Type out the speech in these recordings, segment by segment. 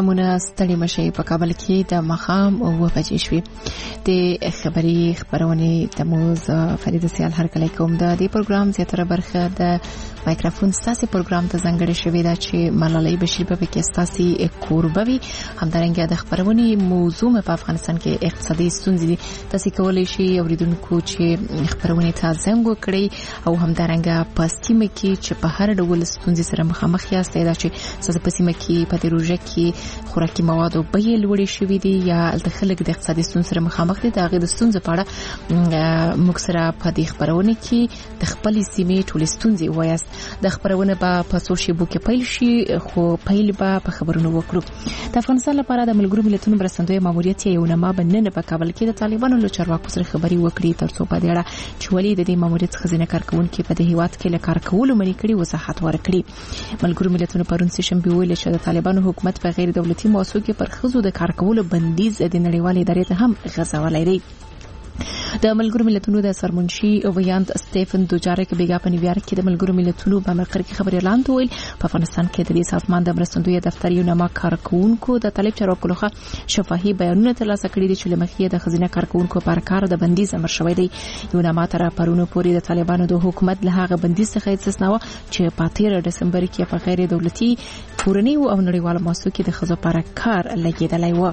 محترمونه ستړي مشي په کابل کې د مخام او بجې شوې د خبرونه تموز فرید سیال هر کله کوم د دې پروګرام زیاتره برخه د مایکروفون ستاسو پروګرام ته ځانګړی شوې ده چې ملالۍ بشیر په کې ستاسو کوربوي همدارنګه د خبرونه موضوع په افغانستان کې اقتصادي ستونزې دي تاسو کولای شئ اوریدونکو چې خبرونه ته زنګ وکړي او همدارنګه په سیمه کې چې په هر ډول ستونزې سره مخامخ یاست دا چې تاسو په سیمه کې په دې روژه کې خوراکي مواد او بیې لوړې شوې دي یا د خلک د اقتصادي ستونزې سره مخامخ دي دا غي د ستونزې په اړه موږ سره په دې خبرونه کې د خپل سیمې ټول ستونزې وایست د خبرونه په سوشي بو کې پیل شي خو پیل به په خبرونو وکړو د افغانستان لپاره د ملګرو ملتونو مرستندوی ماموریت یو نامه بننه په کابل کې د طالبانو له چارواکو سره خبري وکړي ترڅو په دې اړه چې ولې د دې ماموریت خزینه کارکونکو په دې هیواد کې له کار کولو منې کړي وضاحت ورکړي ملګرو ملتونو پرون سه شنبه ویل چې د طالبانو حکومت په غیر دولتي مؤسسو کې پر خزو د کار کولو بندیز د نړیوالې ادارې ته هم غځولای دی د ملګرو ملتونو د سرمنشي ویاند سټيفن دوجارک بیګا په نیویارک کې د ملګرو ملتونو په مرکز کې خبري اعلان ویل په افغانستان کې د دې سازمان د مرستندوی دفتر یو نامه کارکونکو د طالب چارواکو لخوا شفاهي بیانونه ترلاسه کړي دي چې لمخې د خزینه کارکونکو پر کار د بندیز امر شوی دی یو نامه تر پرونو پورې د طالبانو د حکومت له هغه بندیز څخه استثنا چې په 13 دسمبر کې په غیر دولتي کورنۍ او نړیوالو مؤسسو کې د خزو پر کار لګیدلای و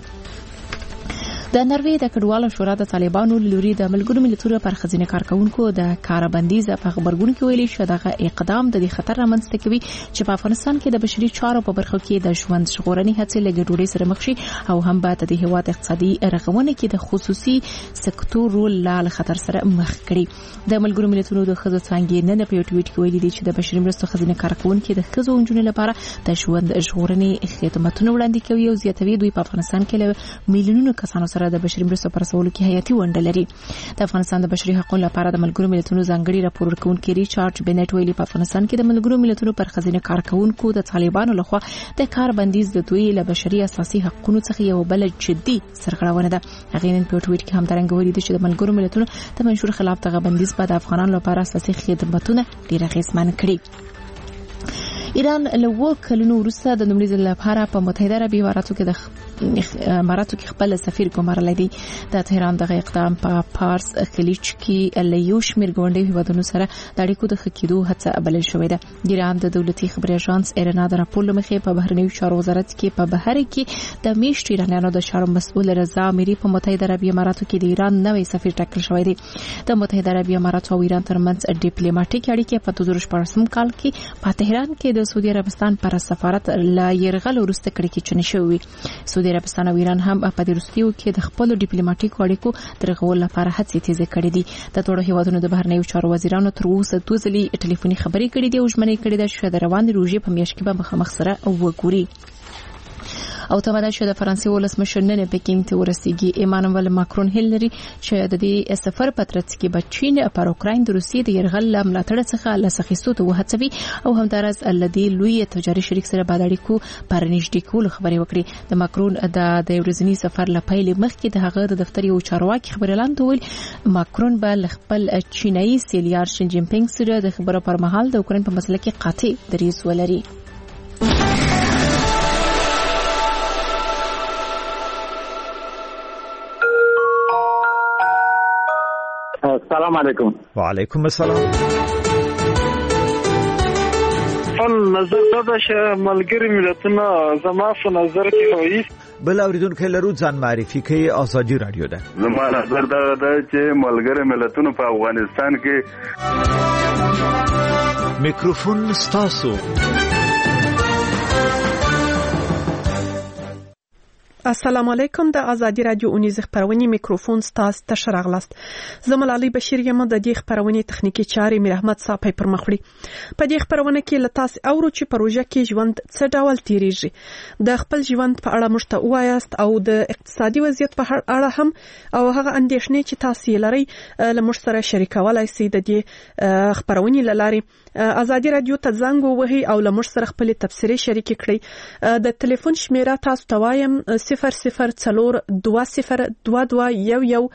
د نروې د کډوالو شورا د طالبانو لوري د ملګرو ملتونو پر خزینه کارکونکو د کاربندیز په خبرګون کې ویلي چې دغه اقدام د خطر رامنځته کوي چې په افغانستان کې د بشري چارو په برخه کې د ژوند ژغورنې هڅې له ګډوډۍ سره مخ شي او هم به د هیواد اقتصادي رغونه کې د خصوصي سکتور رول له خطر سره مخ کړي د ملګرو ملتونو د خزو څنګه نه په ټویټ کې ویلي چې د بشري مرستو خزینه کارکونکو د خزو انجونو لپاره د ژوند ژغورنې خدماتونه وړاندې کوي او زیاتوي دوی په افغانستان کې له میلیونونو کسانو سره د بشري مرستو پر رسولو کې حیاتي ونډه لري د افغانستان د بشري حقوقو لپاره د ملګرو ملتونو ځانګړي راپور ورکونکي ریچارډ بنټ ویلي په افغانستان کې د ملګرو ملتونو پر خزینه کارکونکو د طالبانو لخوا د کار بندیز د دوی له بشري اساسي حقوقو څخه یو بل جدي سرغړونه ده هغه نن په ټویټ کې هم درنګ ویلي چې د ملګرو ملتونو د منشور خلاف دغه بندیز په افغانانو لپاره اساسي خدماتونه ډیر اغیزمن کړي ایران له وکړو وروسته د نومړي ځل لپاره په متحده عربي اماراتو کې خپل سفیر ګمارلای دی د تهران دغه اقدام په پارس خلیج کې له یو شمېر ګوندې هیوادونو سره د اړیکو د خکېدو هڅه بلل شوې ده ایران د دولتي خبري اژانس ایرنا د راپور لمخې په بهرنیو چارو وزارت کې په بهر کې د میشت ایرانیانو د چارو مسؤل رضا اميري په متحده عربي اماراتو کې د ایران نوې سفیر ټاکل شوی دی د متحده عربي اماراتو او ایران ترمنځ ډیپلوماټیک اړیکې په 2014 کال کې په تهران کې د سعودي عربستان پر سفارت لا يرغل ورسته کړي کې چنه شوی سعودي عربستان او ایران هم په دې وروستیو کې د خپل ډیپلوماټیک اړیکو ترغول لپاره هڅې تیزه کړې دي د ټولو هیوادونو د بهرنیو چارو وزیرانو تر اوسه دوه ځلې ټلیفوني خبرې کړې دي او ژمنې کړې ده چې د روان روژې په میاشت کې به مخامخ سره وګوري او تماده شو د فرانسې ولسمشر نن پکین ته ورسیږي ایمانوئل ماکرون هیلری چې د دې سفر په ترڅ کې به چین پر اوکراین د روسیې د يرغل ملاتړ څخه لاسخیستو ته وهڅوي او همدارس الذي لوی تجاري شریک سره بعد اړیکو پر نږدې کول خبري وکړي د ماکرون د ورځنی سفر لپاره مخکې د هغه د دفتر یو چارواکي خبر اعلان وکړ ماکرون به خپل چینایي سیلیار شین جین پینګ سره د خبرو پر مهال د اوکراین په مسله کې قاطع دریځ ولري السلام علیکم وعلیکم السلام نظر دا چې ملګری ملتونه زما په نظر کې وایي بل اوریدونکو لرو ځان معرفي کوي ازادي رادیو ده زما نظر دا چې ملګری ملتونه په افغانستان کې میکروفون ستاسو السلام علیکم د ازادي رادیو اونیز خبرونه میکروفون ستاسو ته شراغلاست زملالي بشیر یم د دې خبرونه تخنیکی چاري میر احمد صاحب پر مخړي په دې خبرونه کې لتاس اورو چې پروژه کې ژوند څه ډول تیریږي د خپل ژوند په اړه مشته وایست او د اقتصادي وضعیت په اړه هم او هغه اندېښنې چې تاسو لري له مشت سره شریکولای شئ د دې خبرونه لاري ازادي رادیو ته زنګ ووهي او له مشت سره خپل تفسیری شریک کړئ د ټلیفون شمیره تاسو ته وایم 00 20 22 11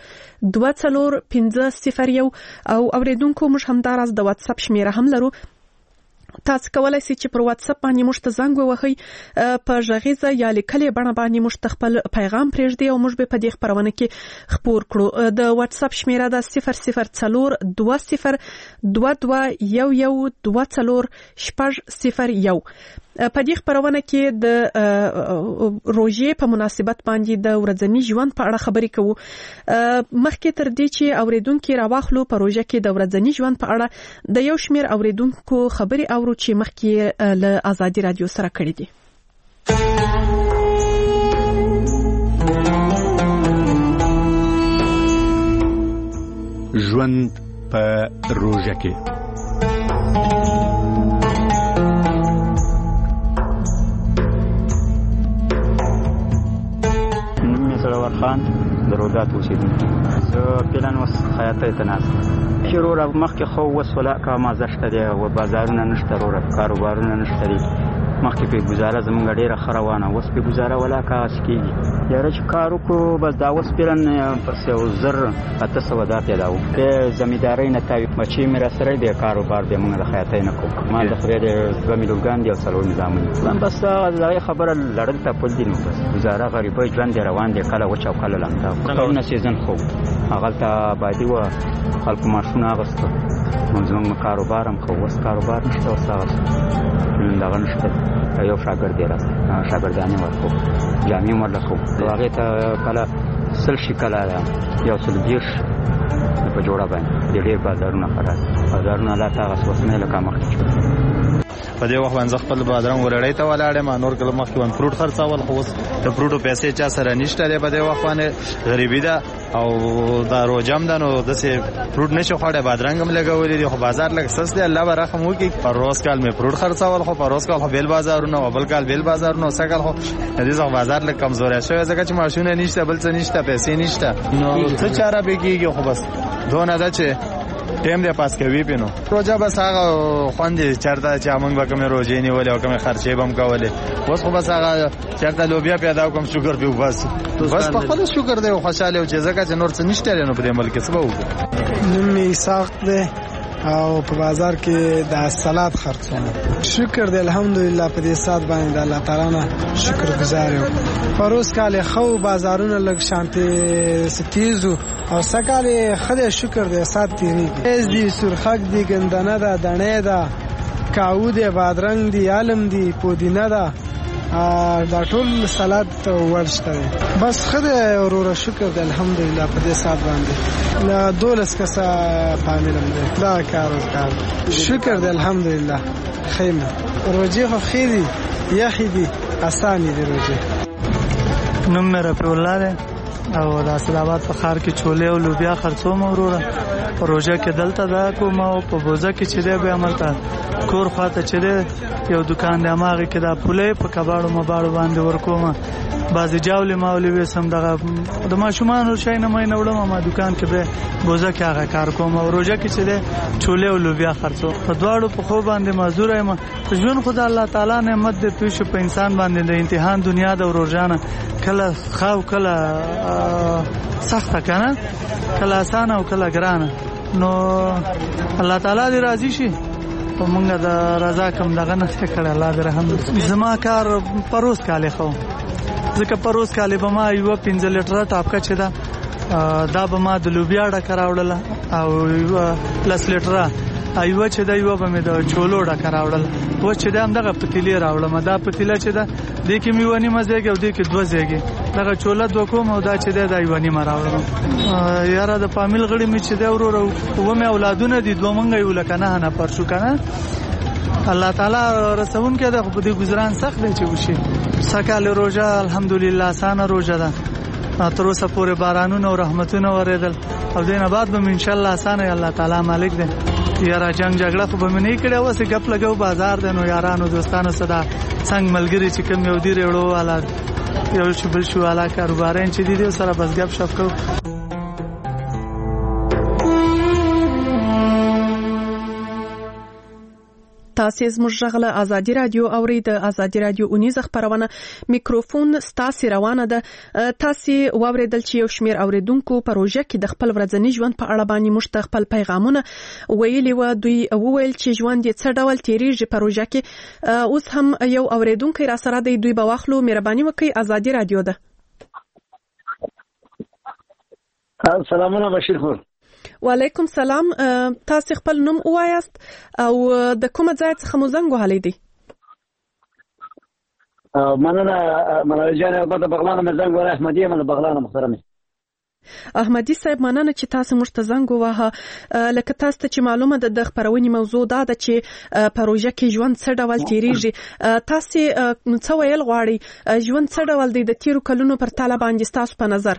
24 50 01 او اوریدونکو موږ هم دراز د واتس اپ شمیره هم لرو تاسو کولای شئ چې پر واتس اپ باندې موږ ته زنګ ووهئ په غږیزه یا لیکلې بڼه باندې موږ ته خپل پیغام پرېږدئ او موږ به په دې خبرونه کې خپور کړو. د واتس اپ شمیره ده 0042221124 په دې خبرونه کې د روژې په مناسبت باندې د ورځني ژوند په اړه خبرې کوو. مخکې تر دې چې اوریدونکو راواخلو په روژه کې د ورځني ژوند په اړه د یو شمېر اوریدونکو خبرې اورو چې مخکې له آزادي رادیو سره کړې دي. ژوند په روژه کې خان درودات اوسیدونکي زه پلان وس خیاطۍ ته ناست شروع مخکې خو وسوله کا ما زشته دی او بازارونه نشته وروره کاروبارونه نشته دي مخکې په گزاره زمونږ ډیره خروانه وس په گزاره ولا کا سکیږي یاره چې کار وکړو بس دا وس پلان پس یو زر 800 دا پیدا و په زمیندارۍ نه تاوی مچې مې را سره دی کاروبار به موږ د خیاطۍ نه کوو ما د خپل د 2 میلیون دی او څلور نظامونه بس دا خبره لړل ته پول دي نو بس گزاره غریبۍ ژوند روان دی کله وچ او کله لاندا کورونه سیزن خو هغه ته آبادی و خلک ماشونه اغسته موږ کاروبار هم کوو وس کاروبار نشته وسه دا غنشته یو شاګرد دی راځي شاګردانه ورکو جامع ورکو هغه ته کله سل شکل یو سل دیش په جوړه باندې ډېر بازارونه خراب بازارونه لا تاسو وسمه لکه مخکې په دې وخت باندې خپل بادرنګ ورړې ته ولاړې ما نور کله مخکې ون فروټ خرڅاول خو د فروټو پیسې چا سره نشته دی په دې وخت باندې غریبي ده او دا روجم ده نو د سه فروټ نشو خړې بادرنګ هم لګولې دي خو بازار لګ سس دی الله برحم وکي پر روز کال می فروټ خرڅاول خو پر روز کال خو بیل بازارونه او بل کال بیل بازارونه سکل خو دې ځکه بازار لګ کمزورې شوی ځکه چې ماشونه نشته بل څه نشته پیسې نشته نو څه چاره به کیږي خو بس دونه ده چې ټیم دې پاس کوي پینو روزه بس هغه خوندې چرته چې موږ به کوم روزې نیولې او کوم خرچې بم کولې اوس خو بس هغه چرته لوبیا پیدا کوم شکر به وبس بس په خپل شکر دې او خوشاله او چې ځکه چې نور څه نشته نو په ملک څه به وکړو نمې ساخت ده او په بازار کې د سلاد خرڅونه شکر دې الحمدلله په دې سات باندې د الله تعالی نه شکر گزار یو پروس کال خو بازارونه لګ شانته ستیزو او سکاله خدای شکر دې سات تیری دې سرخک دې ګندنه ده دڼې ده کاو دې بادرنګ دې عالم دې پودینه ده دا ټول سلاد ورشته بس خدای ورور شکر دې الحمدلله په دې سات باندې لا دولس کسه فامیلم دې دا کار شکر دې الحمدلله خیمه روزي خو خیری یخی اسانی دې روزي نوم مې رفیع الله ده او د اسلامات په خار کې چولې او لوبیا خرڅوم وروره پروژه کې دلته دا کوم او په بوزه کې چې به عملته کور خاطه چې یو دکان د اماغه کې دا پولې په کباړو مباړو باندې ورکوم بعضی جاولې ماولې وسم دغه د ماشومان شي نه مې نوړم ما دکان کې به بوزه کې هغه کار کوم او روزه کې چې چولې او لوبیا خرڅو په دواړو په خو باندې مزور یم ژوند خدای الله تعالی نعمت دې پیښ په انسان باندې د امتحان دنیا د روزانه کله خاو کله سخته کنه کله آسان او کله ګرانه نو الله تعالی دې راضي شي په مونږه د رضا کوم دغه نه کړه الله دې رحم زما کار پروس کاله خو ځکه پروس کاله به ما یو 15 لیټر ټاپکا چې دا به ما د لوبیا ډکه راوړله او پلس لیټر ایو چې دا یو به مې د چولو ډکه راوړل و چې دا هم دغه پتیلې راوړم دا پتیله چې دا د کې میونی مزهږي او د کې دوه زیږي دغه چوله دوه کوم او دا چې دا ایوانی ما راوړم یاره د فامیل غړي می چې دا ورور او مې اولادونه دي دوه مونږ یو لکه نه پر شو کنه الله تعالی رسون کې د خو دې گزاران سخت دی چې وشي سکاله روزه الحمدلله اسانه روزه ده تر اوسه پورې بارانونه او رحمتونه وریدل او دینه بعد به ان شاء الله اسانه الله تعالی مالک دی یاره جنگ جګړه خو به نه کړي واسه غپ لګاو بازار د نو یارانو دوستانو صدا څنګه ملګری چې کوم یو دی وړو والا یو چې بل شو والا کاروبارین چې دي سره بس غپ شپ کو تاسو زموږ غږ له ازادي رادیو اوري د ازادي رادیو اونیزه خبرونه میکروفون ستاسو روانه ده. تاسو واوریدل چې یو شمیر اوریدونکو پروژه کې د خپل ورځنی ژوند په اړه باندې مشت خپل پیغامونه ویلي و. دوی وویل چې ژوند یې څه ډول تیریږي پروژه کې. اوس هم یو اوریدونکو را سره دی، دوی به واخلو. مهرباني وکړئ، ازادي رادیو ده. سلامونه بشیر خور. وعلیکم سلام. تاسو خپل نوم ووایاست او د کوم ځای څخه مو زنګ وهلی دی؟ مننه ملالۍ جان. البته بغلان مې زنګ وهلی، احمدي یم له بغلان محترمې. احمدي صاحب مننه چې تاسو موږ ته زنګ ووهه. لکه تاسو ته چې معلومه ده د خبرونې موضوع دا ده چې پروژه کې ژوند څه ډول تیریږي. تاسو څه ویل غواړئ؟ ژوند څه ډول دی د تیرو کلونو پر تله باندې تاسو په نظر؟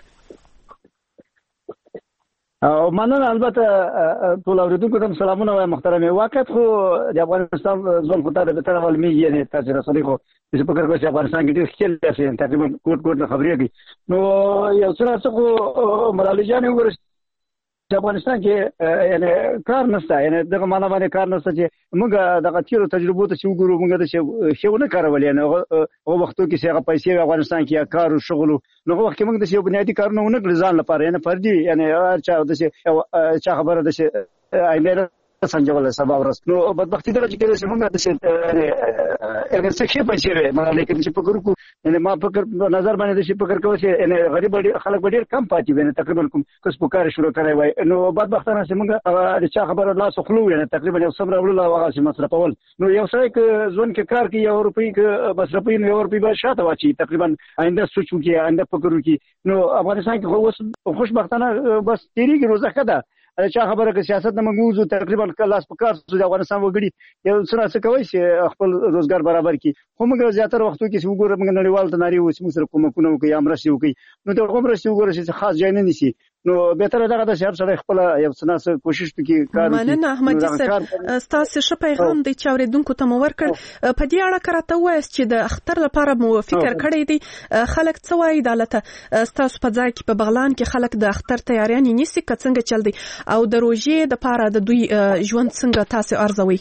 مننه. البته ټول اوریدونکو ته سلامونه وایم محترمې. واقعیت خو د افغانستان ژوند خو ته د بهتره ول میږي، یعنې تاسو رسولي خو چې فکر کوئ چې افغانستان کې ډېر ښکلي داسې تقریبا کوټ نه خبرې کوي. نو یو څه راڅه خو ملالۍ جانې وګورئ چې افغانستان کې یعنې کار نشته، یعنې دغه معنا باندې کار نشته چې موږ دغه تیرو تجربو ته چې وګورو موږ د ښه ونه کارول، یعنې هغه وختو کې چې هغه پیسې افغانستان کې یا کار او شغل نو هغه وخت کې موږ د یو بنیادي کارونه ونه کړل ځان لپاره، یعنې فردي یعنې هر چا خبره د آینده سنجول سبا ورځ. نو بدبختي دغه چې کله چې موږ د اگر څه کې پیسې وي ملالۍ کې چې فکر وکړو، یعنې ما فکر نظر باندې د شي فکر کوي چې یعنې غریب خلک به ډېر کم پاتې وي، تقریبا کوم کسب وکړ شروع کړی وای. نو بدبختانه چې موږ د چا خبره لاس خلو، یعنې تقریبا یو صبر اول او هغه چې مصرفول. نو یو سړی ک ځون کې کار کوي، یو روپۍ ک مصرفي، نو یو روپۍ به شاته واچي، تقریبا آینده سوچ وکړي، آینده فکر وکړي. نو افغانستان کې خو خوشبختانه بس تیریږي روزه کده چا خبره که سیاست نه موږ تقریبا کلاس په کار د افغانستان وګړي یو څه کوي چې خپل روزګار برابر کړي. خو موږ زیاتره وختو کې وګورو موږ نړیوال ته ناری وو چې موږ سره کومکونه وکړي یا مرستې وکړي، نو د مرستې وګورو چې خاص ځای نه نیسي. نو بهتره دغه د شهر سره خپل یو څه نه کوشش وکړي کار وکړي. مننه احمدي صاحب، تاسو ښه پیغام دی چې اوریدونکو ته مو ورکړ. په دې اړه راته وایاست چې د اختر لپاره مو فکر کړی دی، خلک څه وایي دالته تاسو په ځای کې په بغلان کې خلک د اختر تیاریانې نیسي که څنګه چل دی، او د روژې د پاره د دوی ژوند څنګه تاسو ارزوي؟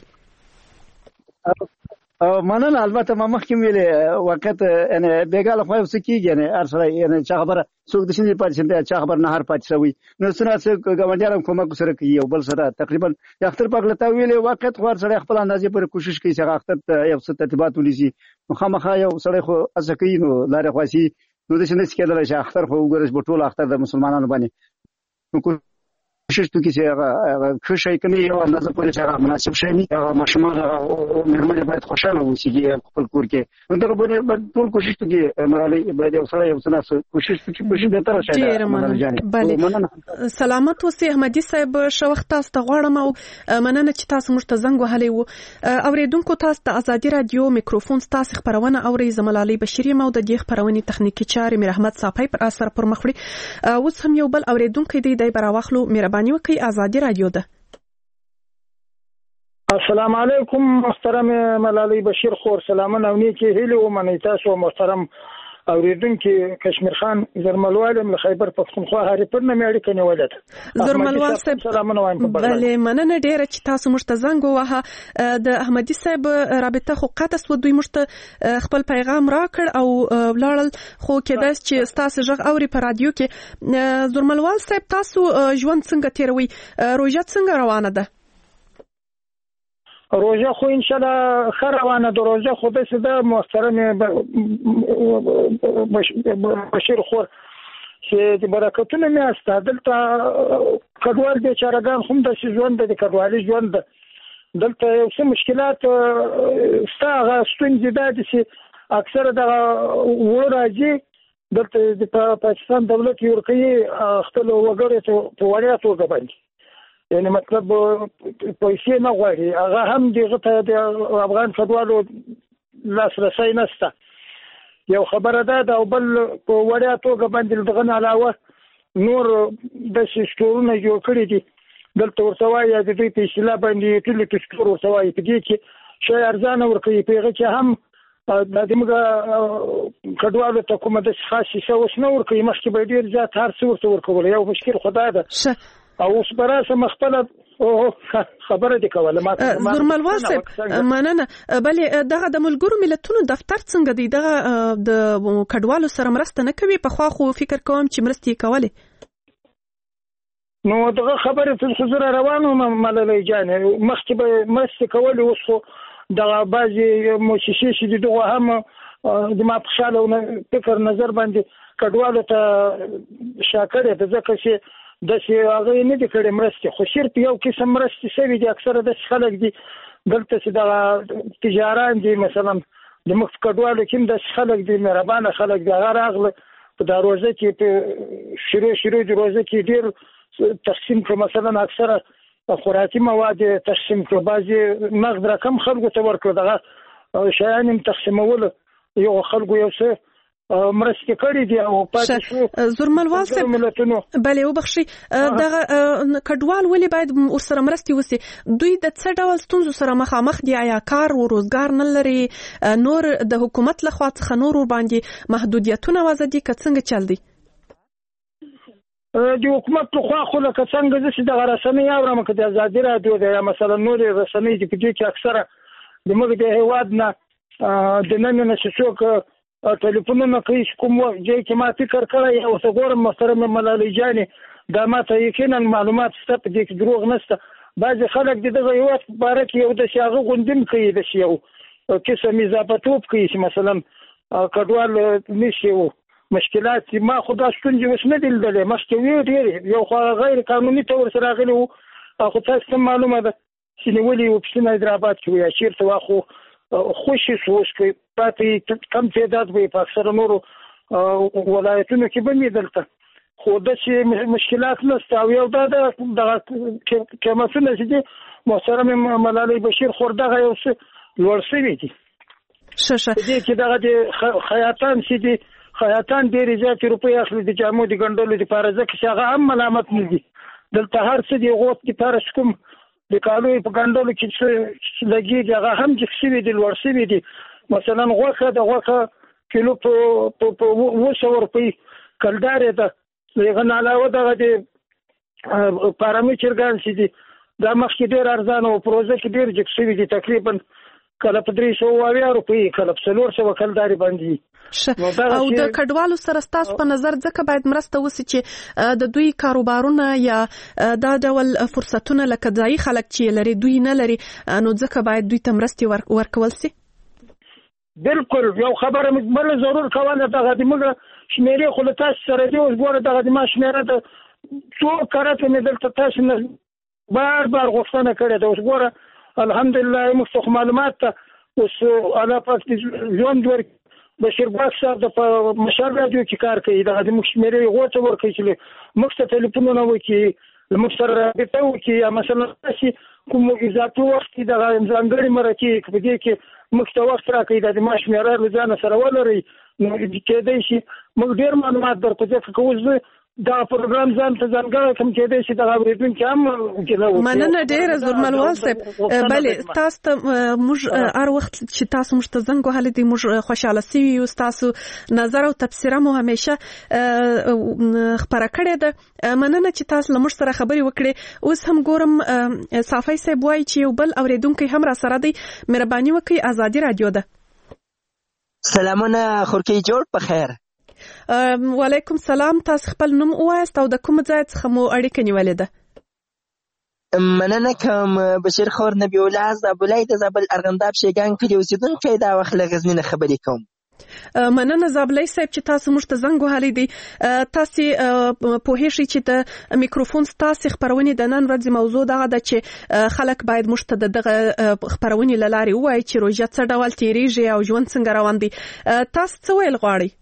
مننه. البته ما مخکې ویلې وخت یعنې بیګاله خو څه کېږي، یعنې هر سړی یعنې چا خبره څوک د شنې پاتې شي، چا خبر نه هر پاتې شوی. نو څه ګاونډیان کومک سره کوي یو بل سره تقریبا اختر پاک لته ویلې وخت خو هر سړی خپل اندازې پر کوشش کوي چې اختر ته یو څه ترتیبات ولېږي. نو خامخا یو سړی خو هڅه کوي نو لارې خواسي. نو د شنې کېدل چې اختر خو وګورئ په ټول اختر د مسلمانانو باندې نو کوشش وکړي چې هغه ښه شی کوي او اندازه پورې چې هغه مناسب شي نه هغه ماشومان مېرمنې باید خوشاله اوسي خپل کور کې. نو دغه باندې ټول کوشش وکړي ملالۍ باید یو سره یو څه کوشش وکړي به تر شي. مننه. سلامت اوسئ احمدي صاحب، ښه وخت تاسو ته غواړم او مننه چې تاسو موږ ته زنګ وهلی وو. اوریدونکو تاسو د ازادي رادیو میکروفون تاسو خبرونه اوري. زملالۍ بشیر یم او د دې خبرونې تخنیکی چارې میر احمد صافی پر اثر پر مخړي. اوس هم یو بل اوریدونکو دی براواخلو. مهرباني وکړئ، ازادي رادیو ده. السلام علیکم محترم ملالۍ بشیر خور. سلامونه او نیکی هیله ومنئ. تاسو محترم اوریدونکو کشمیر خان زرملوال له خیبر پښتونخوا هریپور نه اړیکه نیولې ده. زرملوال صاحب سلامونه وایم. بله مننه ډیره چې تاسو موږ ته زنګ ووهه. د احمدي صاحب رابطه خو قطع سو، دوی موږ ته خپل پیغام راکړ او ولاړل، خو کېدای چې تاسو ژغ اوري په رادیو کې. زرملوال صاحب تاسو ژوند څنګه تیروي؟ روژه څنګه روانه ده؟ روژه خو ان شاء الله خیر روانه ده. روژه خو داسې ده محترم بشیر خور چې د برکتونه مې استه دلته کډوال بیچارهګان هم داسې ژوند د کډوالي ژوند ده. دلته یو څه مشکلات ستا هغه ستونزې دا دي چې اکثره دغه و راځي دلته د پاکستان دولت یې ورکوي خپلو وګړو ته په وړیا توګه باندې، یعنی مطلب پیسې نه غواړي. هغه هم دغه ته د افغان کډوالو لاسرسی نشته. یو خبره ده او بل په وړیا توګه باندې دغه نه علاوه نور د سټورونه جوړ کړي دي دلته ورته وایي د دوی په اصطلاح باندې ټول سټور ورته وایي په دې کې شی ارزانه ورکوي. په هغه کې هم د موږ کډوالو ته کومه د خاصې څه اوس نه ورکوي، مخکې به ډېر زیات هر څه ورته ورکول. یو مشکل خو دا ده او اوس به راسم خپله او خبره دي کوله ما زورملوال صاحب مننه. بلې دغه د ملګرو ملتونو دفتر څنګه دی؟ دغه د کډوالو سره مرسته نه کوي؟ پخوا خو فکر کوم چې مرستې کولې. نو دغه خبره ته حضور روانو ملالۍ جان مخکې به مرستې کولې، اوس خو دغه بعضې مؤسسې چې دي دغه هم د ما په خیال او فکر نظر باندې کډوالو ته شاکړې ده، ځکه چې داسې هغه یې نه دي کړې مرستې، خو صرف یو قسم مرستې شوي دي. اکثره داسې خلک دي دلته چې دغه تجاران دي، مثلا د مخ کډوالو کې هم داسې خلک دي، مهربانه خلک دي، هغه راغله په دا روزه کې په شروع د روزه کې ډېر تقسیم کړ، مثلا اکثره خوراکي مواد تقسیم کړ، بعضې نقد رقم خلکو ته ورکړه، دغه شیان هم تقسیمول، یو خلکو یو څه مرستې کړې دي او پاتې شو. زورملوال صاحب بلې وبخښئ، دغه کډوال ولې باید ورسره مرستې وسي؟ دوی د څه ډول ستونزو سره مخامخ دي؟ آیا کار او روزګار نه لري؟ نور د حکومت لخوا څخه نور باندې محدودیتونه وضع دي که څنګه چل دي؟ د حکومت لخوا خو لکه څنګه زه چې دغه رسنۍ اورم که د ازادي راډیو دی یا مثلا نورې رسنۍ دي، په دې کې اکثره زموږ د هېواد نه د نن نه چې څوک ټلیفونونه کوي چې کوم ځای کې ما فکر کړی او څه ګورم محترمه ملالۍ جانې دا ما ته یقینا معلومات شته، په دې کې دروغ نشته. بعضې خلک د دغه هېواد په باره کې یو داسې هغه غوندې هم کوي، داسې یو قسم اضافه‌توب کوي چې مثلا کډوال نشي و مشکلات ما خو دا ستونزې اوس نه دي لیدلې، مخکې وې ډېرې، یو خو غیر قانوني طور سره راغلي وو، خو تاسو ته معلومه ده چې نیولي وو پسې حیدرآباد کې وو یا چېرته وه، خو خوشي شو اوس کې پاتې کم تعداد به په اکثره نورو ولایتونو کې به مې دلته، خو داسې مشکلات نشته. او یو دا دغه قیمتونه چې دي محترمې ملالۍ بشیر خور دغه یو څه لوړ شوي دي. په دې کې دغه د خیاطان چې دي، خیاطان ډېرې زیاتې روپۍ اخلي د جامو د ګنډلو دپاره، ځکه چې هغه هم ملامت نه دي. دلته هر څه د غوت دپاره چې کوم د کالو په ګنډلو کې څه لګېږي هغه هم جګ شوي دي، لوړ شوي دي. مثلا غوښه د غوښه کیلو په 200 روپۍ کلدارې ده. د هغه نه علاوه دغه د پارامي چرګان چې دي دا مخکې ډېر ارزانه و، په روزه کې ډېر جګ شوي دي، تقریبا کله په 380 روپۍ کله په 400 کلدارې باندې. او د کډوالو سره ستاسو په نظر ځکه باید مرسته وسي چې د دوی کاروبارونه یا دا ډول فرصتونه لکه ځایي خلک چې لري دوی نه لري، نو ځکه باید دوی ته مرستې ورکول سي. بالکل یو خبره بل ضرور کوله، دغه د موږ شمیرې خو له تاسو سره دی، اوس ګوره دغه د ما شمیره د څو کرته مې دلته تاسو نه بار غوښتنه کړې ده. اوس ګوره الحمدلله موږ ته معلومات ته اوس الله پاک دې ژوند ورکړي. بشیر باغ صاحب د مشال راډیو کې کار کوي، دغه د موږ شمیرې غوته ورکوي چې موږ ته ټلیفونونه وکړي، له موږ سره رابطه وکړي، یا مثلا داسې کوم اضافي وخت کې دغه ځانګړي مرکې په دې کې موږ ته وخت راکوي د ما شمیره له ځانه سره ولرئ، نو کېدای شي موږ ډېر معلومات درته ځکه که اوس دا پروګرام ځان ته ځانګړی کوم کېدای شي دغه اورېدونکي هم ګیله مننه ډېره زورملوال صاحب. بلې تاسو ته موږ هر وخت چې تاسو موږ ته زنګ وهلی دی موږ خوشحاله سوي یو، ستاسو نظر او تبصره مو همیشه خپره کړې ده. مننه چې تاسو له موږ سره خبرې وکړې. اوس هم ګورم صافی صاحب وایي چې یو بل اورېدونکی هم را سره دی. مهرباني وکړئ، ازادي راډیو ده. سلامونه خورکۍ جوړ په خیر. وعلیکم سلام. تاسو خپل نوم ووایاست او د کوم ځای څخه مو اړیکه نیولې ده؟ مننه کوم. بشیر خور نبی الله زابلای د زابل ارغنداب شیګان کلي اوسیدونکی، دا وخت له غزني نه خبرې کوم. مننه زابلای صاحب چې تاسو موږ ته زنګ وهلی دی. تاسو پوهیږئ چې د میکروفون ستاسو خبرونه د نن ورځې موضوع دغه ده چې خلک باید موږ ته دغه خبرونه له لارې ووایي چې روژه څه ډول تیریږي او ژوند څنګه روان دی. تاسو څه ویل غواړئ؟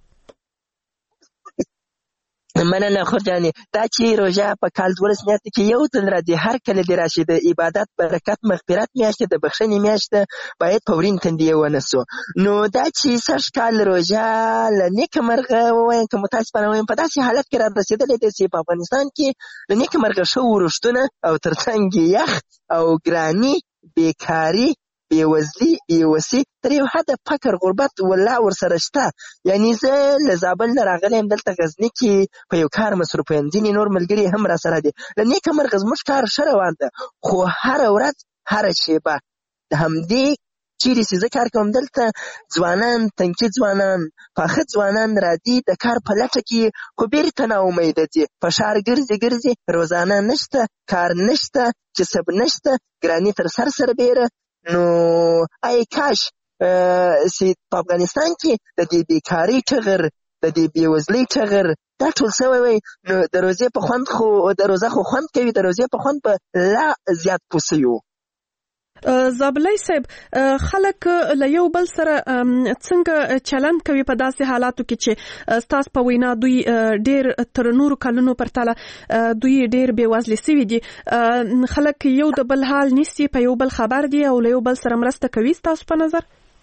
مننه خورجانې. دا چې روژه په کال 12 میاشتې کې یو ځل راځي، هر کله دې راشي، د عبادت برکت مغفرت میاشت د بخښنې میاشت باید په ورین تندې ونسو. نو دا چې سږ کال روژه له نیکه مرغه ووایم که متاسفانه وایم په داسې حالت کې را رسېدلی دی چې په افغانستان کې له نیکه مرغه ښه ورښتونه او ترڅنګ یخ او ګراني، بیکاري بېوزلي بېوسي تر یو حده فقر غربت والله ورسره شته. یعنې زه له زابل نه راغلی یم دلته غزني کې په یو کار مصروف یم. ځینې نور ملګري هم راسره دي. له نیکه مرغه زموږ کار ښه روان ده، خو هره ورځ هره شیبه د همدې چیرې چې زه کار کوم دلته ځوانان، تنکي ځوانان، پاخه ځوانان راځي د کار په لټه کې، خو بیرته ناامیده ځي. په ښار ګرځي روزانه نشته، کار نشته، کسب نشته، ګراني تر سر سره بیره. نو ای کاش چې په افغانستان کې د دې بیکارۍ ټغر، د دې بېوزلۍ ټغر دا ټول سوی وی، نو د روزې په خوند خو د روزه خو خوند کوي، د روزې په خوند به لا زیات پوسه یو. زابلی صاحب، خلک له یو بل سره څنګه چلند کوي په داسې حالاتو کې چې ستاسو په وینا دوی ډیر تر نورو کلونو پرتله دوی ډیر بېوزلي سوي دي؟ خلک یو د بل حال نیسي، په یو بل خبر دي او له یو بل سره مرسته کوي ستاسو په نظر؟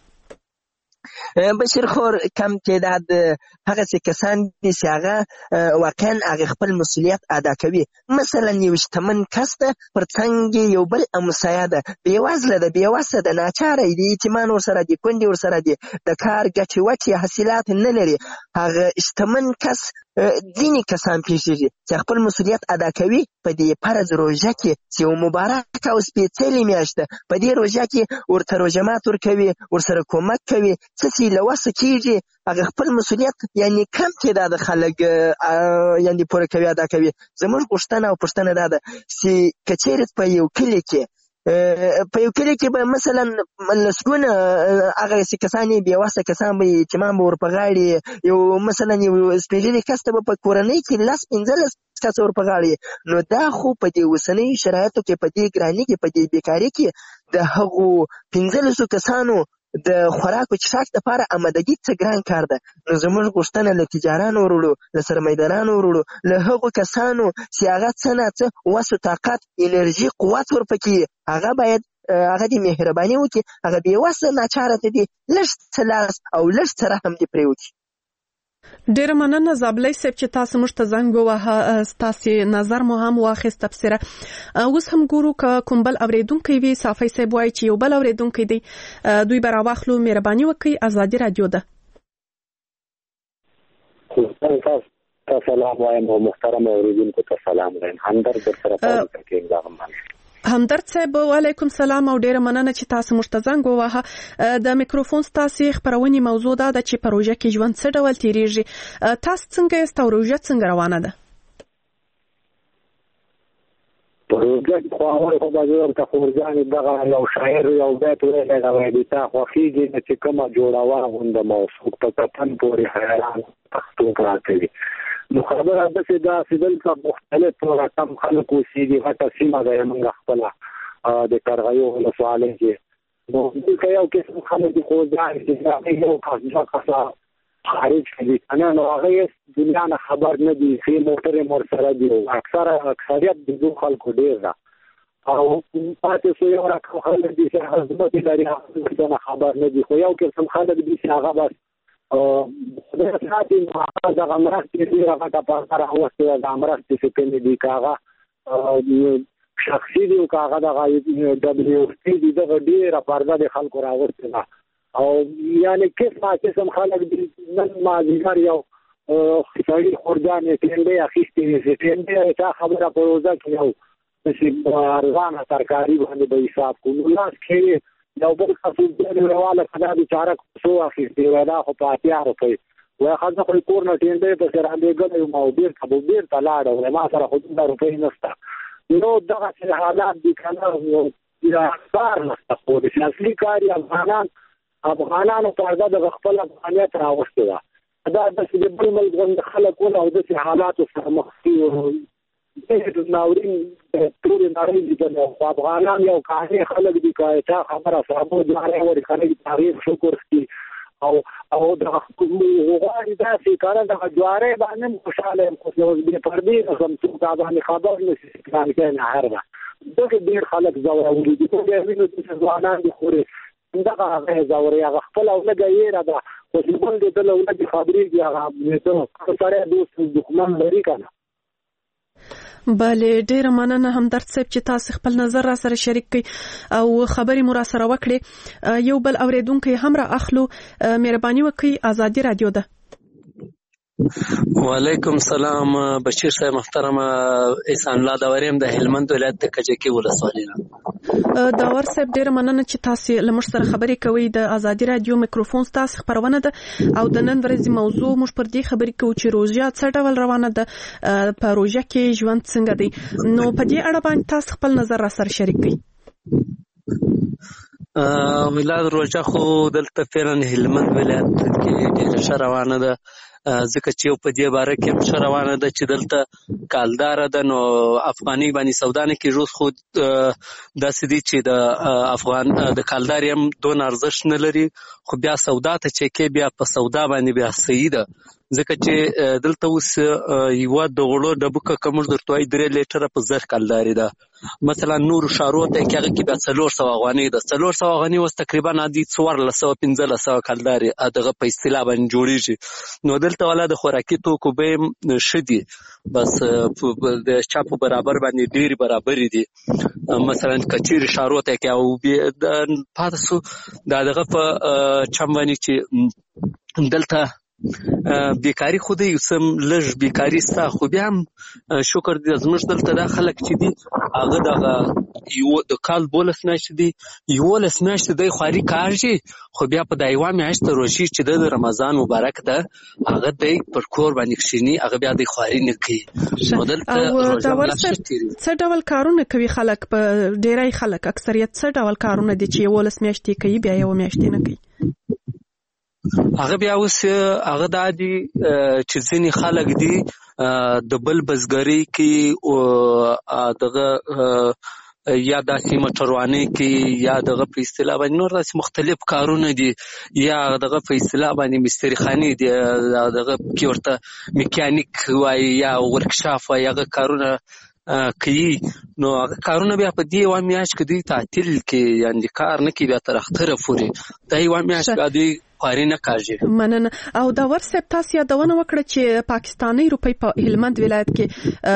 بشیر خور کم تعداد هغه څه کسان دي چې هغه واقعا هغه خپل مسؤلیت ادا کوي. مثلا یو شتمن کس ته پر څنګ یو بل همسایه ده، بېوزله ده، بېوسه ده، ناچاره دي، یتیمان ورسره دي، کونډې ورسره دي، د کار ګټې وټې حاصلات نه لري. هغه شتمن کس ځینې کسان پېښېږي چې خپل مسؤلیت ادا کوي په دې فرض روژه کې چې یو مبارکه او سپېڅلې میاشت ده. په دې روژه کې ورته روژه مات ورکوي، ورسره کومک کوي، څه چې له وسه کېږي هغه خپل مسؤلیت یعنې کم تعداد خلک یعنې پوره کوي، ادا کوي. زموږ غوښتنه او پوښتنه دا ده چې که چېرې په یو کلي کې به مثلا لسګونه هغه کسان بېوسه کسان به یتیمان به ور په غاړې، یو مثلا یو سپېڅلي کس ته به په کورنۍ کې 10-15 کس ور په غاړې. نو دا خو په دې اوسنیو شرایطو کې، په دې ګرانۍ کې، په دې بیکارۍ کې د هغو 15 کسانو د خوراک او څښاک لپاره آمادګي څه ګران کار ده. نو زموږ غوښتنه له تجارانو وروړو، له سرمایدارانو وروړو، له هغو کسانو چې هغه څه نه څه وس و طاقت، انرژي، قوت ورپکې، هغه باید هغه دې مهرباني وکړي، هغه بېوسه ناچاره ته دې لږ څه لاس او لږ څه رحم دې پرېوکړي. ډیره مننه زابلی صاحب چې تاسو موږ ته زنګ ووهه، ستاسو نظر مو هم واخیست. تبصره اوس هم ګورو که کوم بل اوریدونکی وي. صافی صاحب وایي چې یو بل اوریدونکی دی، دوی به راواخلو. مهرباني وکړئ، ازادي رادیو ده. سلام وایم او محترم اوریدونکو ته سلام وایم. همدرد در سره پاتې کېږم. همدرد صاحب وعلیکم سلام او ډیره مننه چې تاسو موږ ته زنګ ووهه. د میکروفون ستاسو خبرونې موضوع دا ده چې پروژه کې ژوند څه ډول تیریږي، تاسو څنګه یاست او پروژه څنګه روانه ده؟ پروژه خو هغه په بازار ته خورځانې دغه یو شاعر یو بیت ویلی دا وایي تا خوښېږي نه چې کومه جوړوه غونډه موثوق په کتن پورې حیران پښتو پراته نو خبره داسې ده چې دلته مختلف رقم خلک اوسېږي. غټه سیمه ده زموږ خپله د قرغیو ولسوالۍ کې. نو دلته یو قسم خلک دي خوځان چې هغې یو کس دوه کسه خارج کړي که نه، نو هغه یې دنیا نه خبر نه دي، ښې موټرې هم ورسره دي. اکثریت د دو خلکو ډېر ده او پاتې څو یو رقم خلک دي چې هغه ځمکې لري، هغه نه خبر نه دي. خو یو قسم خلک دي چې هغه بس خدای ساتي، هغه دغه مرستې ډېره غټه پرته راوستې ده. دا مرستې چې کومې دي که هغه شخصي دي او که هغه دغه WFP دي، دغه ډېره پرده د خلکو راوستې ده. او یعنې قسم خلک دي. نن مازدیګر یو سړي خورجانې ټینډۍ اخیستې وي چې ټینډۍ چا خبره په روزه کې یو داسې ارزانه ترکاري باندې به حساب کړو. نو لاس کې یو بل کس وواله که دا بېچاره څو اخیستې وی دا خو په 80 روپۍ وایي ښځه خو یې کور نه ټینډۍ پسې رالېږلی یم او بېرته لاړه وایي ما سره خو 2 روپۍ نشته. نو دغسې حالات دي که نه کار نشته خو د اصلي کار یې افغانانو پرده د خپل افغانیت راوستې ده. دا داسې د بل ملک غوندې خلک ول او داسې حالاتو سره مخ کړي. ناورین د ټولې نړۍ لیدلی خو افغانان یو کاهلي خلک دي. که چا خبره صابو جواری ورې خلک تغییر شکر کړي او دغه غواړي داسې که نه دغه جوارۍ باندې هم خوشحاله یم خو اوس بې پردې نشم څوک دا باندې خبر نه شي چې پلانکی نهر ده. دغه ډېر خلک ځورولي دي. ټول یې وینو داسې ځوانان دي خورې دغه هغه ځوري هغه خپله اولګه یېره ده خو چې بل د دله اولګې خبرېږي هغه سړی دوست دښمن لري که نه. بله ډیره مننه همدرد صاحب چې تاسو خپل نظر را سره شریک کړئ او خبرې مو را سره وکړې. یو بل اوریدونکو هم را اخلو. مهرباني وکړئ ازادي رادیو ده. وعلیکم سلام بشیر صاحب محترم. احسان الله داوریم د هلمند ولایت د کجکی ولسوالۍ نه. داور صاحب ډیره مننه چې تاسو لمر سره خبرې کوي. د ازادي رادیو میکروفون تاسو خبرونه ده او د نن ورځې موضوع موږ پر دې خبرې کوو چې روژه څه ډول روانه ده، په روژه کې ژوند څنګه دی. نو په دې اړه باندې تاسو خپل نظر را سره شریک کړئ. ولادت روژه خو دلته فعلا هلمند ولایت کې ډیره ښه روانه ده، ځکه چې یو په دې باره کې هم ښه روانه ده چې دلته کالداره ده، نو افغاني باندې سودا نه کېږي. اوس خو داسې دي چې د افغان د کالدارې هم دون ارزښت نه لري، خو بیا سودا ته چې کې بیا په سودا باندې بیا صحیح ده، ځکه چې دلته اوس یوه د غوړو ډبوکه که موږ درته وایي 3 لیټره په 1000 کالدارې ده. مثلا نورو ښارو ته کې هغه کې بیا 400 افغانۍ ده. 400 افغانۍ اوس تقریبا عادي 1400-1500 کالدارې دغه په اصطلاح باندې جوړېږي. نو دلته والا د خوراکي توکو بیې ښه دي، بس د چا په برابر باندې ډېرې برابرې دي. مثلا که چیرې ښارو ته کې او پاتې سو دا دغه په چم باندې چې دلته بیکاری خو دی سم لږ بیکاری ستا، خو بیا هم شکر دی زموږ دلته دا خلک چې دي هغه دغه یو د کال 12 میاشتې دي، 11 میاشتې دی خواري کارږي، خو بیا په دا یوه میاشت روژې چې د رمضان مبارک ده هغه دی پر کور باندې کښېني، هغه بیا دی خواري نه کوي. نو دلته څه ډول کارونه کوي خلک؟ په ډیری خلک اکثریت څه ډول کارونه دي چې 11 میاشتې کوي بیا یوه میاشتې نه کوي؟ هغه بیا اوس هغه دا دي چې ځینې خلک دي د بل بزګرۍ کې دغه یا داسې موټروانۍ کې یا دغه په اصطلاح باندې نور داسې مختلف کارونه دي، یا دغه په اصطلاح باندې مستری خانې دي، دغه کې ورته میکانیک وایي یا ورکشاپ وایي، هغه کارونه کوي. نو هغه کارونه بیا په دې یوه میاشت کې دوی تعطیل کې یعنې کار نه کوي، بیا تر اختره پورې دا یوه میاشت بیا دوی خواري نه کاږي. مننه. او داور صاحب تاسو یادونه وکړه چې پاکستاني روپۍ په هلمند ولایت کې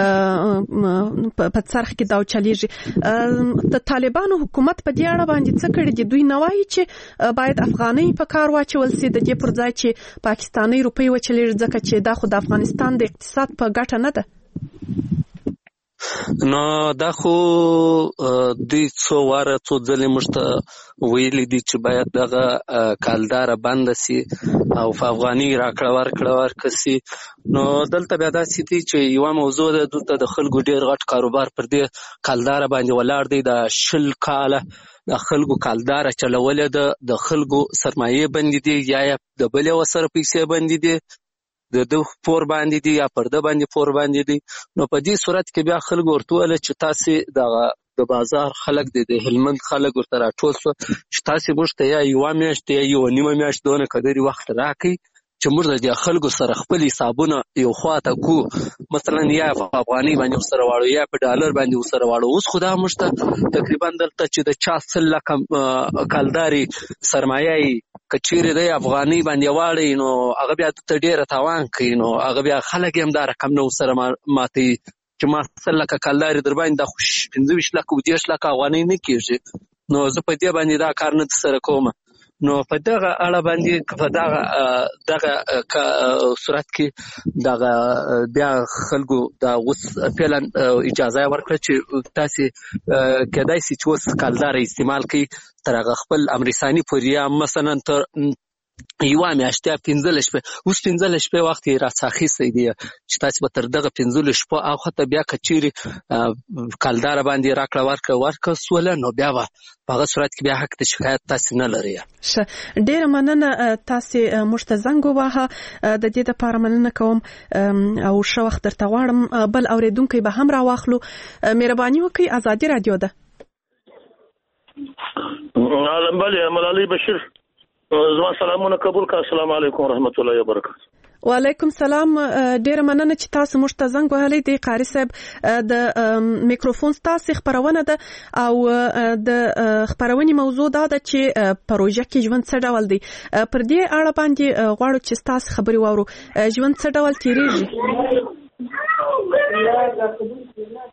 په څرخ کې دا چلیږي. د طالبانو حکومت په دې اړه باندې څه کړي دي؟ دوی نه وایي چې باید افغانۍ په کار واچول سي د دې پر ځای چې پاکستاني روپۍ وچلیږي، ځکه چې دا خو د افغانستان د اقتصاد په ګټه نه ده. نو دا خو دوی څو ځلې موږ ته ویلي دي چې باید دغه کالداره بنده سي او په افغاني راکړه ورکړه سي. نو دلته بیا داسې دي چې یوه موضوع ده، دلته د خلکو ډېر غټ کاروبار پر دې کالداره باندې ولاړ دی. د 20 کاله د خلکو کالداره چلولې ده، د خلکو سرمایې بندې دي یا د بلې وسره پیسې بندې دي، د پور باندې دي یا پرده باندې پور باندې دي. نو په دې صورت کې بیا خلکو ورته وویل چې تاسې د بازار خلک دي، د هلمند خلک ورته راټول سوه چې تاسې موږ ته یا یوه میاشت یا یوه نیمه میاشت دونه قدرې وخت راکړئ چې موږ د دې خلکو سره خپل حسابونه یو خواته کو، مثلا یا په افغانۍ باندې ورسره واړو یا په ډالر باندې ورسره واړو. اوس خو دا موږ ته تقریبا دلته چې د چا 100 لکه کالدارې سرمایه یې که چیرې دی افغانۍ باندې واړوي نو هغه بیا ته ډېره تاوان کوي، نو هغه بیا خلک یې هم دا رقم نه ورسره ماتوي چې ما 100 لکه کالدارې در باندې دا خو 25 لکه 30 لکه افغانۍ نه کېږي. نو زه په دې باندې دا کار نه ترسره کوم. نو په دغه اړه باندې په دغه صورت کې دغه بیا خلکو دا اوس فعلا اجازه ورکړه چې تاسې کېدای شي چې اوس کالداره استعمال کړئ تر هغه خپل امرساني پورې، یا مثلا تر یوه میاشت یا 15 شپې. اوس 15 شپې وخت یې راڅخه اخیستی دی چې تاسې به تر دغه 15 شپو اخواته بیا که چیرې کالداره باندې راکړه ورکړه سوله، نو بیا به په هغه صورت کې بیا حق د شکایت تاسې نه لرئ. ښه، ډېره مننه. تاسې موږ ته زنګ وواهه، د دې دپاره مننه کوم او ښه وخت درته غواړم. بل اورېدونکی به هم راواخلو. مهرباني وکړئ، ازادي رادیو ده. بله، ملالۍ بشیر زما سلامونه قبول کړه. السلام علیکم ورحمت الله وبرکاته. وعلیکم سلام. ډیره مننه چې تاسو موږ ته زنګ وهلی دی. قاری صاحب، د میکروفون تاسو خبرونه ده او د خبرونې موضوع دا ده چې پروژه کې ژوند څه ډول دی. پر دې اړه باندې غواړو چې تاسو خبري واورو. ژوند څه ډول تیریږي؟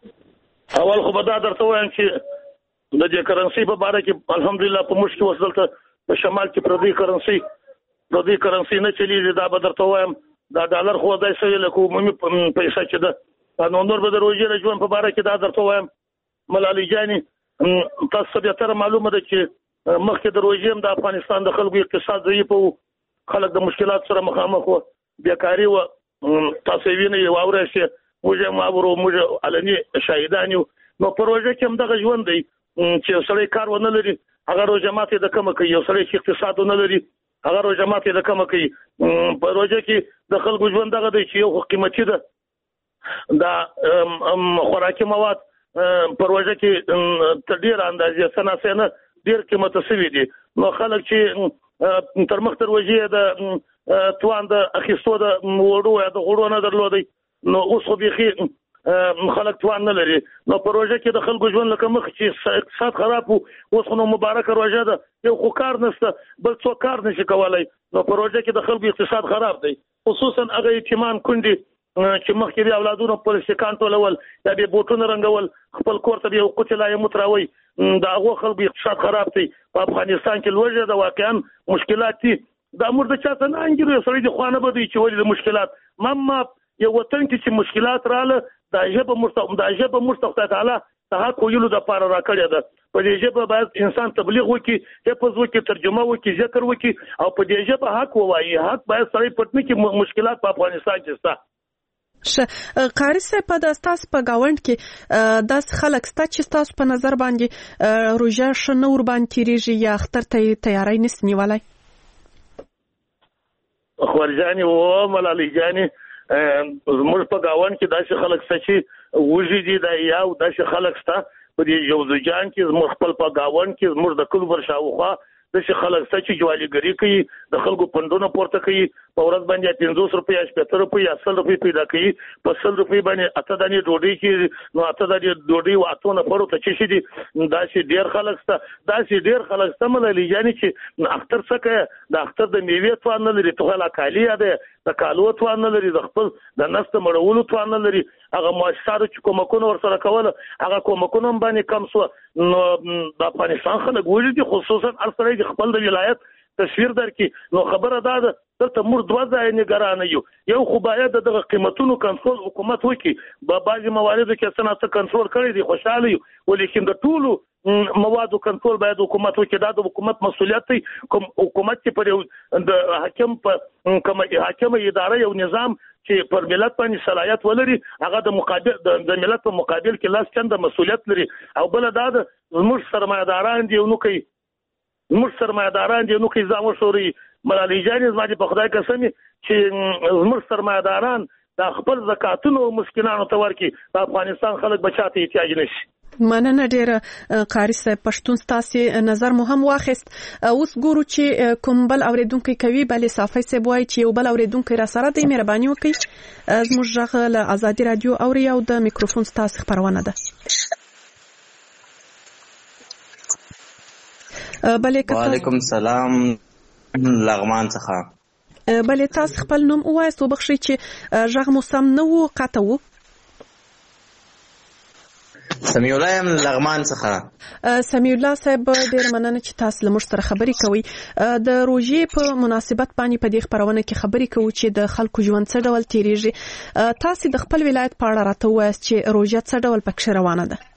اول خو به دا درته وایم چې د دې کرنسي په اړه کې الحمدلله په مشکل وصلته په شمال کې پردي کرنسي نه چلیږي. دا به درته وایم دا ډالر خو دای سوي لکه عمومي پیسې چې ده نو نور به د روزي د ژوند په اړه کې دا درته وایم ملالي جاني تاسو بیا تر معلومه ده چې مخکې د روزي هم د افغانستان د خلکو اقتصاد ضعیف وو، خلک د مشکلات سره مخامخ وو، بیکاري وو. تاسو وینئ واورئ چې موږ معبرو موږ علني شاهدان یو. نو پروژه کې هم دغه ژوند دی چې سړی کار ونه لري هغه روزه ماته د کم کوي، یو سړی چې اقتصاد ونه لري هغه روزه ماته د کم کوي. پروژه کې د خلکو ژوند دغه دی چې یو قیمتي ده دا خوراکي مواد پروژه کې تر ډیر اندازې سناسنه ډیر قیمت شوی دي. نو خلک چې تر مخ تر وجې د توان د اخیستو د وړو یا د غړو نه درلودي نو اوس خو بيخي خلک توان نه لري. نو پروژه کې د خلکو ژوند لکه مخ چې اقتصاد خراب وو اوس خو نو مبارک روزه ده یو خو کار نشته بل څوک کار نشي کولای. نو پروژه کې د خلکو اقتصاد خراب دی خصوصا هغه یتیمان کونډي چې مخکې د اولادونو په سکان ټولول یا د بوټونو رنګول خپل کور ته یو قوتلای متراوي دا هغه خلکو اقتصاد خراب دی. په افغانستان کې لوړه د واقعا مشکلات دي دا مرده چاته نه انګیري سړي د خوانه بده چې ولې د مشکلات مما یو وطن کې چې مشکلات رااله دا ژبه مرتضی تعالی ته کویلو د پاره راکړی ده. په دې ژبه باید انسان تبلیغ وکړي، حفظ وکړي، ترجمه وکړي، ذکر وکړي او په دې ژبه حق ووایي. حق باید سړی پټني کې مشکلات په افغانستان کې شته. قاری صاحب په داستاس په گاوند کې داس خلک ستا چې تاسو په نظر باندې روزه شنه ور باندې تیریږي یا اختر ته تیاری نسنی ولای خورجاني او ملالي جاني موږ په گاوند کې داسې خلک چې وږي دي دا یو داسې خلک ستا په دې جوزجان کې موږ خپل په گاوند کې موږ د کل ورشاوخه داسې خلک چې جوالګری کوي د خلکو پندونه پورته کوي په ورځ باندې 500 روپیا 70 روپیا 100 روپیا پیدا کوي په 100 روپیا باندې اته دانی ډوډۍ کې نو اته دانی ډوډۍ واتونه پروته چې شي دي داسې ډیر خلک ملالي جاني چې اختر څخه د اختر د میوې توان نه لري ته لا کالیه ده د کالو توان نه لري د خپل د نست مړولو توان نه لري هغه مؤسساتو چې کومکونه ورسره کوله هغه کومکونه باندې کم سو نو د افغانستان خلک وږي دي خصوصا ارسره خپل د ولایت تصویر درکې نو خبره ده دلته موږ دوه ځای نگران یو خو باید دغه قیمتونو کنټرول حکومت وکړي په بعضي مواردو کې څنګه کنټرول کړی دی خوشاله یو ولیکن د ټولو موادو کنټرول باید حکومت وکړي دا د حکومت مسولیت دی کوم حکومت چې پر د حاکم په کوم حاکم اداره یو نظام چې پر ملت باندې صلاحیت ولري هغه د مقابل د ملت په مقابل کې لاس چنده مسولیت لري او بل دا د موږ سرمایداران دی نو کوي ځامو شوري ملالي جاني زما دي په خدای قسم چې موږ سرمایداران د خپل زکاتونو مسکینانو ته ورکي د افغانستان خلک بچاته احتیاج نشي. مننه ډیره قاری صاحب پښتون ستاسو نظر مهم واخیست. اوس ګورو چې کوم بل اوریدونکو کوي بلې صافي صاحب وایي چې یو بل اوریدونکو را سره د مهرباني وکړي زموږ ژغه له ازادي رادیو اوري او د میکروفون ستاسو خبرونه ده. وعلیکم السلام لغمان څخه بلې تاسو خپل نوم ووایاست او بخښئ چې ژغ مو سم نه وو قطع وو. سمیع الله یم لغمان څخه. سمیع الله صاحب ډېر مننه چې تاسو له موږ سره خبرې کوئ. د روژې په مناسبت باندې په دې خبرونه کې خبرې کوو چې د خلکو ژوند څه ډول تیریږي. تاسو د خپل ولایت په اړه راته ووایاست چې روژه څه ډول پکې روانه ده.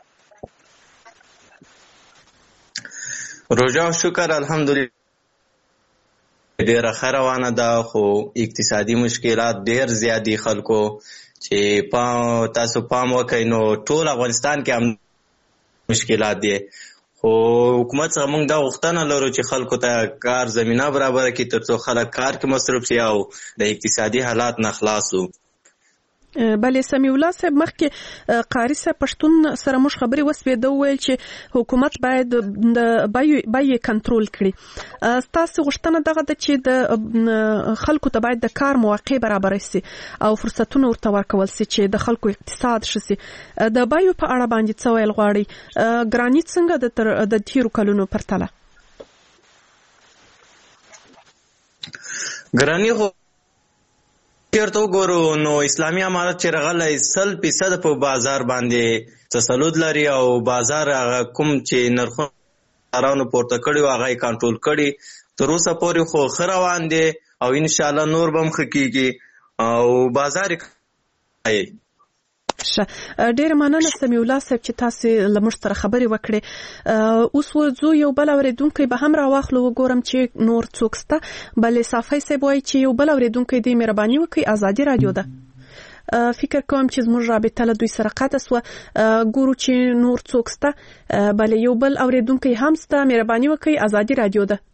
روژه شکر الحمدلله ډیره ښه روانه ده خو اقتصادي مشکلات ډیر زیات دي خلکو چې تاسو پام وکړئ نو ټول افغانستان کې هم مشکلات دي خو حکومت څخه موږ دا غوښتنه لرو چې خلکو ته کار زمینه برابره کړي ترڅو خلک کار کې مصروف شي او د اقتصادي حالات نه خلاص وو. بلې سمیع الله صاحب مخکې قاری صاحب پښتون سره موږ خبرې وسوې ده وویل چې حکومت باید د بیې کنټرول کړي. ستاسو غوښتنه دغه ده چې د خلکو ته باید د کار مواقع برابر شي او فرصتونه ورته ورکول شي چې د خلکو اقتصاد ښه شي. د بیو په اړه باندې څه ویل غواړئ؟ ګراني څنګه د تیرو کلونو پرتله؟ ګراني خو چیرته وګورو نو اسلامي امارت چې راغلی 100% په بازار باندې تسلط لري او بازار هغه کوم چې نرخونه پورته کړي او هغه یې کنټرول کړي. تر اوسه پورې خو ښه روان دی او انشاءالله نور به هم ښه کېږي او بازار یې ډېر مننه سمیع الله صاحب چې تاسې له موږ سره خبرې وکړې. اوس ورځو یو بل اورېدونکی به هم راواخلو وګورم چې نور څوک شته. بلې صافی صاحب وایي چې یو بل اورېدونکی دی مهرباني وکړئ ازادي راډیو ده. فکر کوم چې زموږ رابطه له دوی سره قطع سوه. ګورو چې نور څوک شته. بلې یو بل اورېدونکی هم شته مهرباني وکړئ ازادي راډیو ده.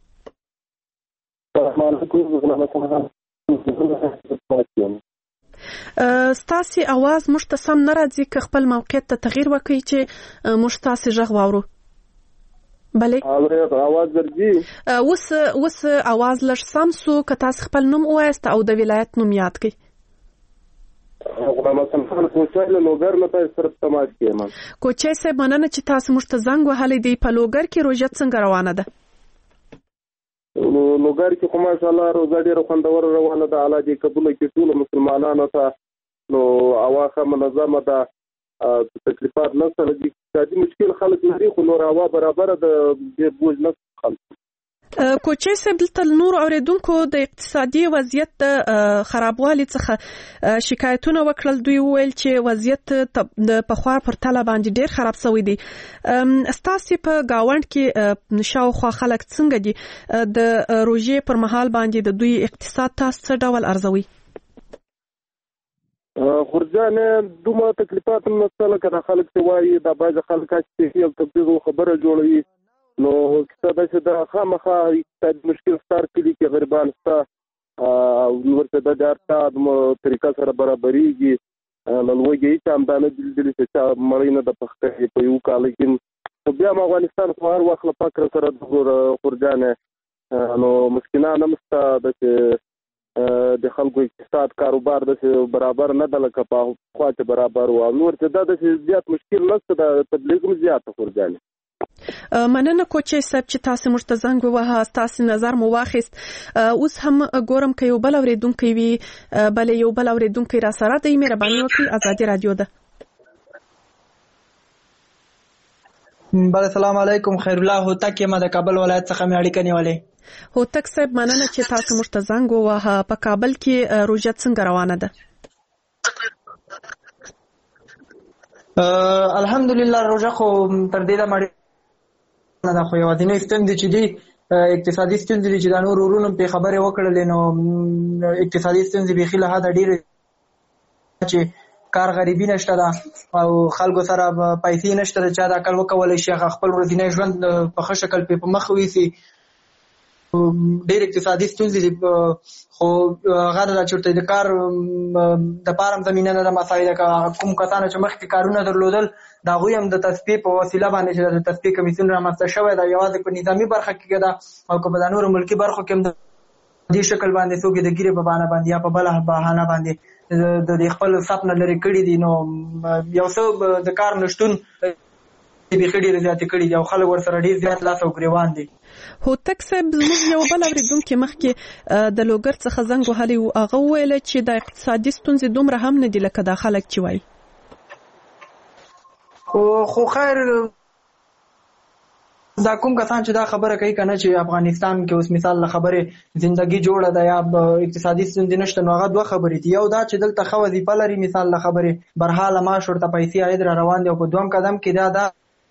ستاسې اواز موږ ته سم نه راځي که خپل موقعیت ته تغییر وکړئ چې موږ ستاسې غږ واورو. بلې اواز درځي اوس اواز لږ سم سو که تاسې خپل نوم ووایاست او د ولایت نوم یاد کړئ. غلام حسن خان کوچی له لوګر نه تاسو سره تماس کوم. کوچی صاحب مننه چې تاسو موږ ته زنګ وهلی دی. په لوګر کې روژه څنګه روانه ده؟ لوګر کې خو ماشاءالله روژه ډېره خوندوره روانه ده. الله دې قبول کړي ټولو مسلمانانو ته. نو هوا ښه منظمه ده، تکلیفات نشته. د اقتصادي مشکل خلک لري خو نور هوا برابره ده، ډېر بوج نشته خلک. کوچی صاحب دلته نور اوریدونکو د اقتصادي وضعیت د خرابوالي څخه شکایتونه وکړل. دوی وویل چې وضعیت د پخوا پر تله باندې ډیر خراب شوی دی. ستاسې په گاوند کې شاوخوا خلک څنګه دي؟ د روژې پر مهال باندې د دوی اقتصاد تاسو څه ډول ارزوي؟ خورجانه دومره تکلیفات نشته لکه د خلک چې وایي دا بعضې خلک چې یو تبلیغ خبره جوړوي. نو کیسه دا چې د خامخا اقتصادي مشکل ستار کلي کې غریبان شته او ورته د اړتیا طریقه سره برابرېږي. له لوږې هېڅ همدا نه دي لیدلي چې چا مړی نه ده پخ کړې په یو کال کې. خو بیا هم افغانستان خو هر وخت له فقر سره خورجانې نو مسکینان هم شته چې د خلکو اقتصاد کاروبار داسې برابر نه ده لکه پخوا چې برابر و. نور چې دا داسې زیات مشکل نشته، د تبلیغ هم زیاته خورجانې. مننه کوچی صاحب چې تاسو موږ ته زنګ ووهه، تاسو نظر مو واخیست. اوس هم ګورم که یو بل اورېدونکی وي. بلې یو بل اورېدونکی را سره دی، مهرباني وکړئ ازادي راډیو ده. بله سلام علیکم، خیر الله هوتک یم د کابل ولایت څخه مې اړیکه نیولې. هوتک صاحب مننه چې تاسو موږ ته زنګ ووهه. په کابل کې روژه څنګه روانه ده؟ الحمدلله روژه خو تر دې دمه نه ده، خو یوازینۍ ستونزې چې دي اقتصادي ستونزې دي چې دا نور ورونو پرې خبرې وکړلې. نو اقتصادي ستونزې بیخي له حده ډېرې چې کار غریبي نشته ده او خلکو سره پیسې نشته ده چا دا کار وکولی شي هغه خپل ورځنی ژوند په ښه شکل پرې په مخ ویسي. ډېر اقتصادي ستونزې دي، خو هغه ده چې ورته د کار دپاره هم زمینه نه ده مساعده. کوم کسانو چې مخکې کارونه درلودل د هغوی هم د تصفیې په وسیله باندې چې د تصفیې کمیسیون رامنځته شوی ده یوازې په نظامي برخه کې ده او که په د نورو ملکي برخو کې هم د دې شکل باندې څوک د ګیرې په بهانه باندې یا په بله بهانه باندې د خپل صف نه لرې کړي دي. نو یو څه د کار نشتون بیخي ډېرې زیاتې کړي دي او خلک ورسره ډېر زیات لاس او ګرېوان دي. هوتک صاحب زموږ یو بل اورېدونکي مخکې د لوګر څخه زنګ وهلی و، هغه وویله چې د اقتصادي ستونزې دومره هم نه دي لکه دا خلک چې وایي. خو خیر دا کوم کسان چې دا خبره کوي کنه چې افغانستان کې اوس مثال له خبرې زندگی جوړه ده یا اقتصادي ستونزې نشته، نو هغه دوه خبرې دي. یو دا چې دلته ښه وظیفه لري، مثال له خبرې برحاله معاش ورته پیسې عاید را روان دي، او په دویم قدم کې دا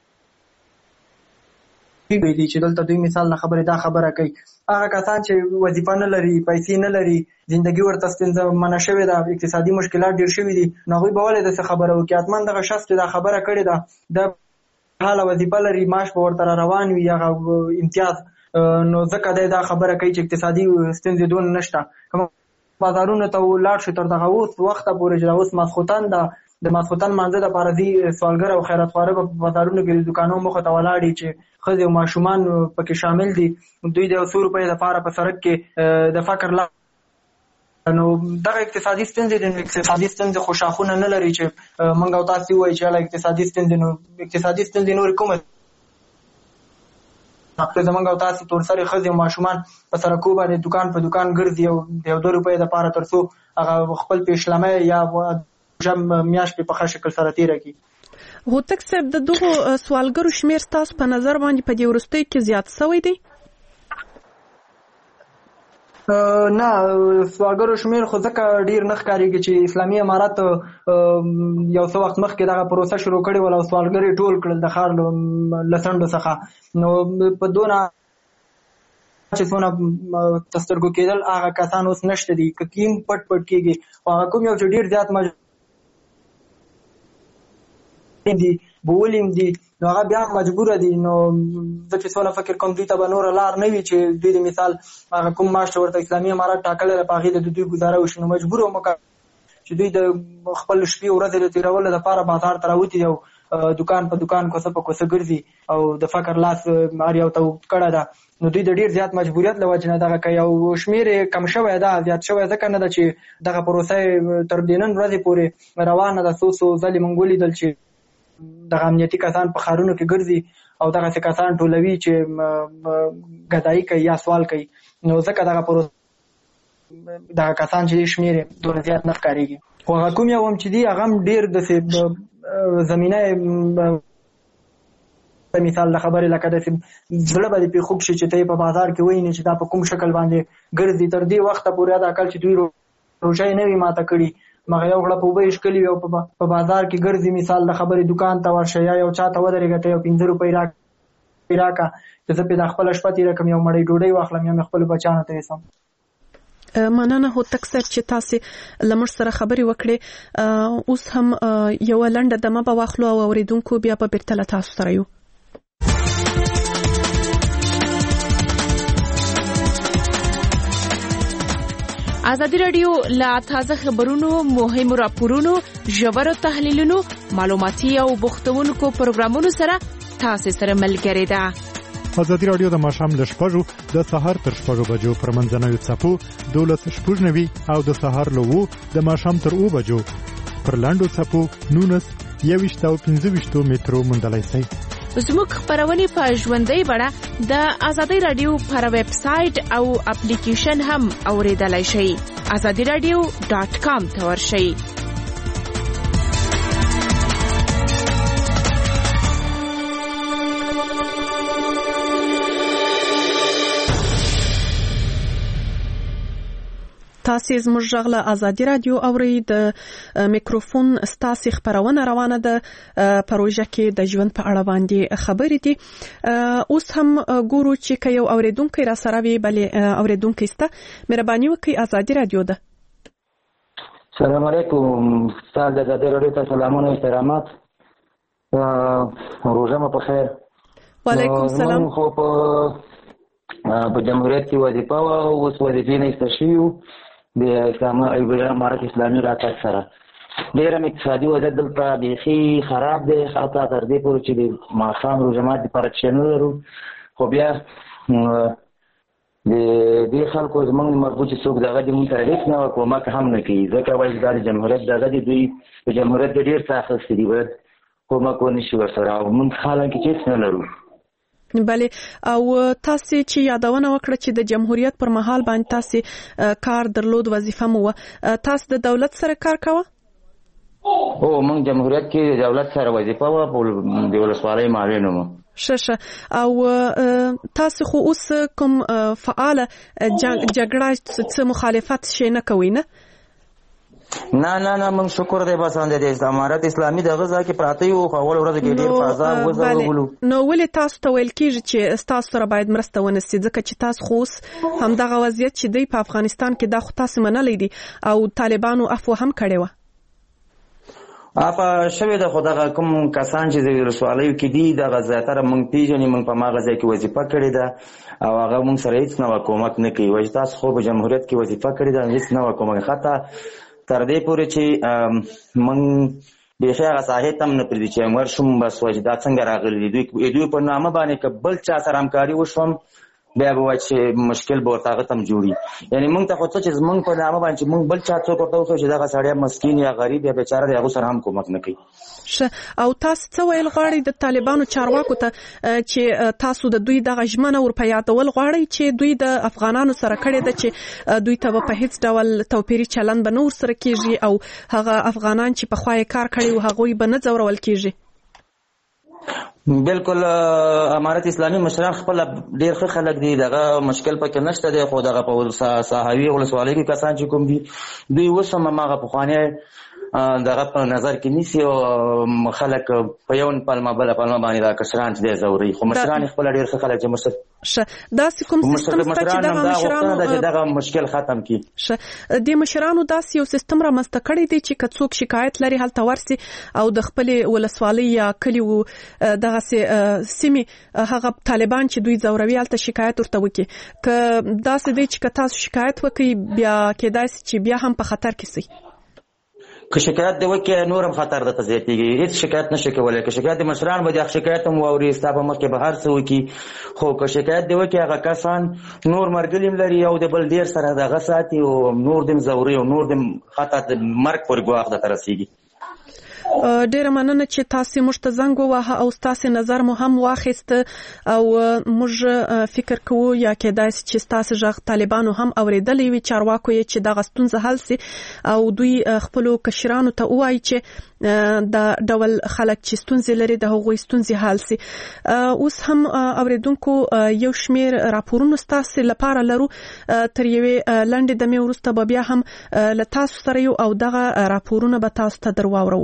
دی چې دلته دوی مثال له خبرې دا خبره کوي. هغه کسان چې وظیفه نه لري، پیسې نه لري، زندگی ورته ستونزمنه شوې ده، اقتصادي مشکلات ډېر شوي دي، نو هغوی به ولې داسې خبره وکړي؟ حتما دغه شخص چې دا خبره کړې ده د حاله وظیفه لري، معاش به ورته را روان وي، هغه امتیاز، نو ځکه دی دا خبره کوي چې اقتصادي ستونزې دونه نشته. که بازارونو ته ولاړ شو تر دغه اوس وخته پورې چې اوس ماسخوتن ده، د ماسخوتن مانځه دپاره ځي سوالګر او خیراتخواره په بازارونو کې د دوکانو مخې ته ولاړ دي چې ښځې او ماشومان پکې شامل دي. دوی د 100 روپیو دپاره په سړک کې د فقر نو دغه اقتصادي ستونزې د اقتصادي ستونزې خو شاخونه نه لري چې موږ او تاسې ووایي چې اقتصادي ستونزې نور کومه زمونږ او تاسې تورسرې ښځې او ماشومان په سړکو باندې دکان په دکان ګرځي او د 2 روپۍ دپاره تر څو هغه خپل پیشلمی یا میاشت په ښه شکل سره تېره کړي. هوتک صاحب د دغو سوالګرو شمېر ستاسو په نظر باندې په دې وروستیو کې زیات شوی دی؟ نه، سوالګرو شمېر خو ځکه ډېر نه ښکارېږي چې اسلامي امارت یو څه وخت مخکې دغه پروسه شروع کړې وله او سوالګر یې ټول کړل د ښار له څنډو څخه. نو په دونه چې څونه تسترګو کېدل هغه کسان اوس نشته دي، که کیم پټ پټ کېږي خو هغه کوم یو چې ډېر زیات دي بولیم دي نو هغه بیا مجبوره دي. نو زه چې څونه فکر کوم دوی ته به نوره لار نه وي چې دوی د مثال هغه کوم معاش چې ورته اسلامي امارت ټاکلی ده په هغې د دوی ګزاره وشي. نو مجبور وم چې دوی د خپل شپې ورځې د تېرولو دپاره بازار ته راوتي دي او دکان په دکان کوڅه په کوڅه ګرځي او د فقر لاس هر یو ته کړه ده. نو دوی د ډېر زیات مجبوریت له وجې نه دغه که یو شمېر یې کم شوی ده زیات شوی ځکه نه ده چې دغه پروسه یې تر دې نن ورځې پورې روانه ده. څو ځلې موږ ولیدل چې دغه امنیتي کسان په ښارونو کې ګرځي او دغسې کسان ټولوي چې ګدایي کوي یا سوال کوي. نو ځکه دغه کسان چې شمېر یې دونه زیات نه ښکارېږي. خو هغه کوم یو هم چې دي هغه هم ډېر داسې زمینه مثال د خبرې لکه داسې زړه به دې پرې خوږ شي چې ته یې په بازار کې ووینې چې دا په کوم شکل باندې ګرځي. تر دې وخته پورې دا کال چې دوی روژه یې نه وي ماته کړي مغه یو غړپ اوبه یې ښکلي وي او په بازار کې ګرځي مثال د خبرې دکان ته ورشه یا یو چا ته ودرېږه ته یو 15 روپۍ راکړه چې زه پرې د خپله شپه تېره کړم یو مړۍ ډوډۍ واخلم یا مې خپلو بچیانو ته یوسم. مننه هوتک صاحب چې تاسې له موږ سره خبرې وکړې. اوس هم یوه لنډه دمه به واخلو او اورېدونکو بیا به بېرته له تاسو سره یو. ازادي راډیو له تازه خبرونو، مهمو راپورونو، ژورو تحلیلونو، معلوماتي او بوختونکو پروګرامونو سره تاسو سره ملګری ده. ازادي راډیو د ماښام له 6 د سهار تر 6 بجو پر منځنوي څپو 12:09 او د سهار له 2 د ماښام تر 2 بجو پر لاندو څپو 19 21 او 25 مترو موندلای شئ. زموږ خبرونه په ژوندۍ بڼه د ازادي رادیو پر ویب سټ او اپلیکیشن هم اوریدلای شئ. azadiradio.com ته ورشئ. تاسې زموږ غږ له ازادي رادیو اورئ. د میکروفون ستاسې خبرونه روانه ده پروژه کې د ژوند په اړه باندې خبرې دي. اوس هم ګورو چې که یو اورېدونکی را سره وي. بلې اورېدونکی سته، مهرباني وکړئ. ازادي رادیو ده. سلام علیکم. سال د ازادي رادیو ته سلامونه او احترامات. روژه مو په خیر. وعلیکم سلام. خو په جمهوریت کې وظیفه وه او اوس وظیفې نه ایسته شوي وو د امارت اسلامي راتګ سره. ډېر اقتصادي وضعیت دلته بیخي خراب دی، حتی تر دې پورې چې د ماښام روژه مات دپاره څه نه لرو. خو بیا د دې خلکو زموږ مربوط چې څوک دغه دي مونږ ته هېڅ نوی کومک هم نه کوي، ځکه وایي دا د جمهوریت دغه دي، دوی د جمهوریت د ډېر څه اخیستي دي، باید کومک ونه شي ورسره او مونږ حالانکې چې هېڅ نه لرو. بله او تاسې چې یادونه وکړه چې د جمهوریت پر مهال باندې تاسې کار درلود، وظیفه مو وه، تاسو د دولت سره کار کوه؟ او موږ جمهوریت کې د دولت سره وظیفه وه، د ولسوالۍ معاون وم. ښه او تاسو خو اوس کوم فعاله جګړه څه مخالفت شی نه کوئ نه؟ نه موږ شکر دی بس د امارت اسلامي دغه ځای کې پراته یو، خو اول ورځ کې ډېر فضا وزغلو. نو ولې تاسو ته ویل کېږي چې ستاسو سره باید مرسته ونسي؟ ځکه چې تاسو خو اوس همدغه وضعیت چې دی په افغانستان کې دا خو تاسو منلی دي او طالبانو عفو هم کړې وه. عفو شوې ده، خو دغه کوم کسان چې د ولسوالیو کې دي دغه زیاتره موږ پېژنې، موږ په هماغه ځای کې وظیفه کړې ده او هغه موږ سره هېڅ نوی کومک نه کوي. وایي تاسو خو په جمهوریت کې وظیفه کړې ده، هېڅ نوی کومک، حتی تر دې پورې چې موږ بیخي هغه ساحې ته هم نه پرېږدي چې ورشم بس وایي دا څنګه راغلي دي. دوی په نامه باندې که بل چا سره همکاري وشوم بیا به وایي چې مشکل به ورته هغه ته هم جوړي. یعنې موږ ته خو څه چې زموږ په نامه باندې چې موږ بل چا څوک ورته وښیو چې دغه سړی مسکین یا غریب یا بیچاره دی هغو سره هم کومک نه کوي. او تاسو څه ویل غواړئ د طالبانو چارواکو ته چې تاسو د دوی دغه ژمنه ور په یادول غواړئ چې دوی د افغانانو سره کړې ده چې دوی ته په هیڅ ډول توپیري چلند به نه ورسره کیږي او هغه افغانان چې پخوا یې کار کړی و هغوی به نه ځورول کیږي؟ بالکل امارت اسلامي مشران خپل ډیر ښه خلک دي، دغه مشکل پکې نشته دی، خو دغه په ساحوي ولسوالۍ کې کسان چې کوم دي دوی اوس هم هماغه پخوانی دغه په نظر کې نیسي او خلک په یو پلمه بله پلمه باندې دا کشران چې دی ځوري، خو مشران خپل ډیر ښه خلک چې داسې کوم سیستم شته چې دغه مشکل ختم کړي. د مشرانو داسې یو سیستم رامنځته کړی دی چې که څوک شکایت لري هلته ورسي او د خپلې ولسوالۍ یا کلي دغسې سیمې هغه طالبان چې دوی ځوروي هلته شکایت ورته وکړي. که داسې دی چې که تاسو شکایت وکړئ بیا کېدای شي چې بیا هم په خطر کې سئ. که شکایت دی وکړي نور هم خطر درته زیاتېږي، هېڅ شکایت نشي کولی. که شکایت د مشران به د شکایت هم واوري، ستا په مخ کې به هر څه وکړي، خو که شکایت دی وکړي هغه کسان نور ملګري هم لري او د بل ډېر سره دغه ساتي او نور د هم ځوري او نور د حتی د مرګ پورې ګواښ درته رسېږي. ډیره مننه چې تاسو موږ ته زنګ وواهه او تاسو نظر مو هم واخیست او موږ فکر کوو یا کېدای شي چې تاسو ژغ طالبانو هم اوریدلې وي، چارواکو یې چې دغه ستونزه حل شي او دوی خپل کشرانو ته وایي چې د ډول خلک چې ستونزې لري د هغوی ستونزې حل شي. اوس هم اوریدونکو یو شمیر راپورونه تاسو لپاره لرو، تر یوې لنډې دمې وروسته به بیا هم له تاسو سره یو او دغه راپورونه به تاسو ته درواورو.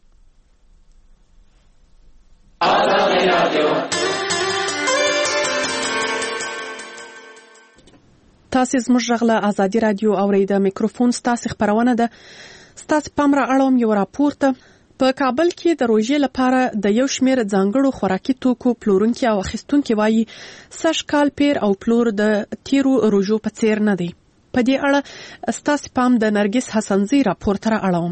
تاسو زموږ غږ له ازادي رادیو اوریده، میکروفون ستاسو خبرونه ده. ستاسو پام را اړوم یو راپور ته. په کابل کې د روژې لپاره د یو شمیر ځانګړو خوراکي توکو پلورونکي او اخیستونکي وایي سږ کال پیر او پلور د تیرو روژو په څیر نه دی. په دې اړه ستاسو پام د نرګس حسنزي راپور ته را اړوم.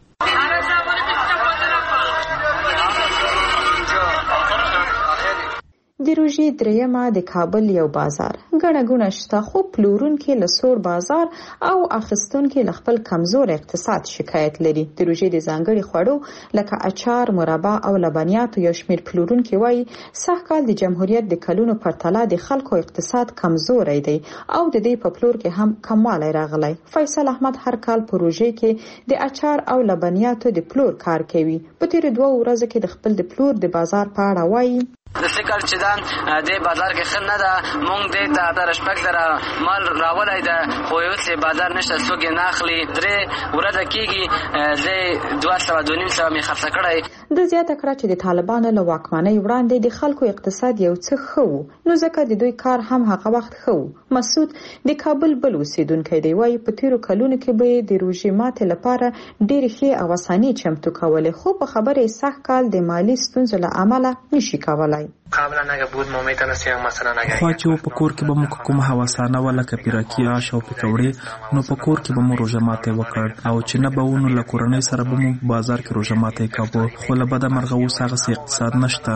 د روژې درېیمه د کابل یو بازار ګڼه ګوڼه شته، خو پلورونکي له سوړ بازار او اخیستونکي له خپل کمزور اقتصاد شکایت لري. د روژې د ځانګړي خوړو لکه اچار، مربا او لبنیاتو یو شمیر پلورونکي وایي سږ کال د جمهوریت د کلونو پرتله د خلکو اقتصاد کمزوری دی او د دې په پلور کې هم کموالی راغلی. فیصل احمد هر کال په روژې کې د اچار او لبنیاتو د پلور کار کوي. په تیرو 2 ورځو کې د خپل د پلور د بازار په اړه وایي د سکل چې دا د بازار کې خن نه ده، مونږ دې ته د رشپک سره مال راولای ده، خو یو څه بازار نشته، څوک نه اخلي. 3 ورځې کېږي زه 200 می خرڅ کړای. د زیاته کړه چې د طالبانو له واکمنۍ وړاندې د خلکو اقتصاد یو څه ښه و، نو ځکه د دوی کار هم هغه وخت ښه و. مسعود د کابل بل اوسیدونکی دی، وایي په تیرو کلونو کې به د روژې ماتې لپاره ډېرې ښې او اسانۍ چمتو کولې، خو په خبره یې سږ کال د مالي ستونزو له امله نشي کولای. قبلا اگه بود ما میتونستیم مثلا اگه خو چې په کور کې به موږ کومه حواسانه ولا کپیراکی آش او پکوړې نو په کور کې به مو روزه ماته وکړ او چې نه به ونو لکورنۍ سره به مو بازار کې روزه ماته کاوه، خو له بده مرغه اوس هغه اقتصاد نشته.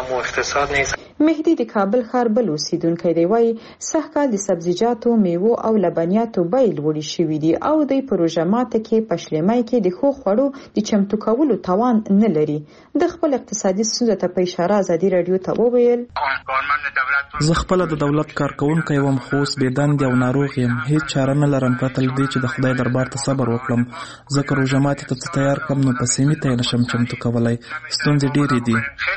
مهدی د کابل ښار بل اوسیدونکی دی، وایي سږ کال د سبزیجاتو، میوو او لبنیاتو بیې لوړې شوي دي او دوی په روژه ماته کې په شلمۍ کې د ښو خوړو د چمتو کولو توان نه لري. د خپل اقتصادي ستونزو ته په اشاره ازادي رادیو ته وویل زه خپل د دولت کارکونکی وم، خو اوس بې دندې او ناروغ یم، هیڅ چاره نه لرم پرته له دې چې د خدای دربار ته صبر وکړم، ځکه روژه ماتې ته تیار کړم نو په سیمې ته یې نشم چمتو کولی. ستونزې ډېرې دي.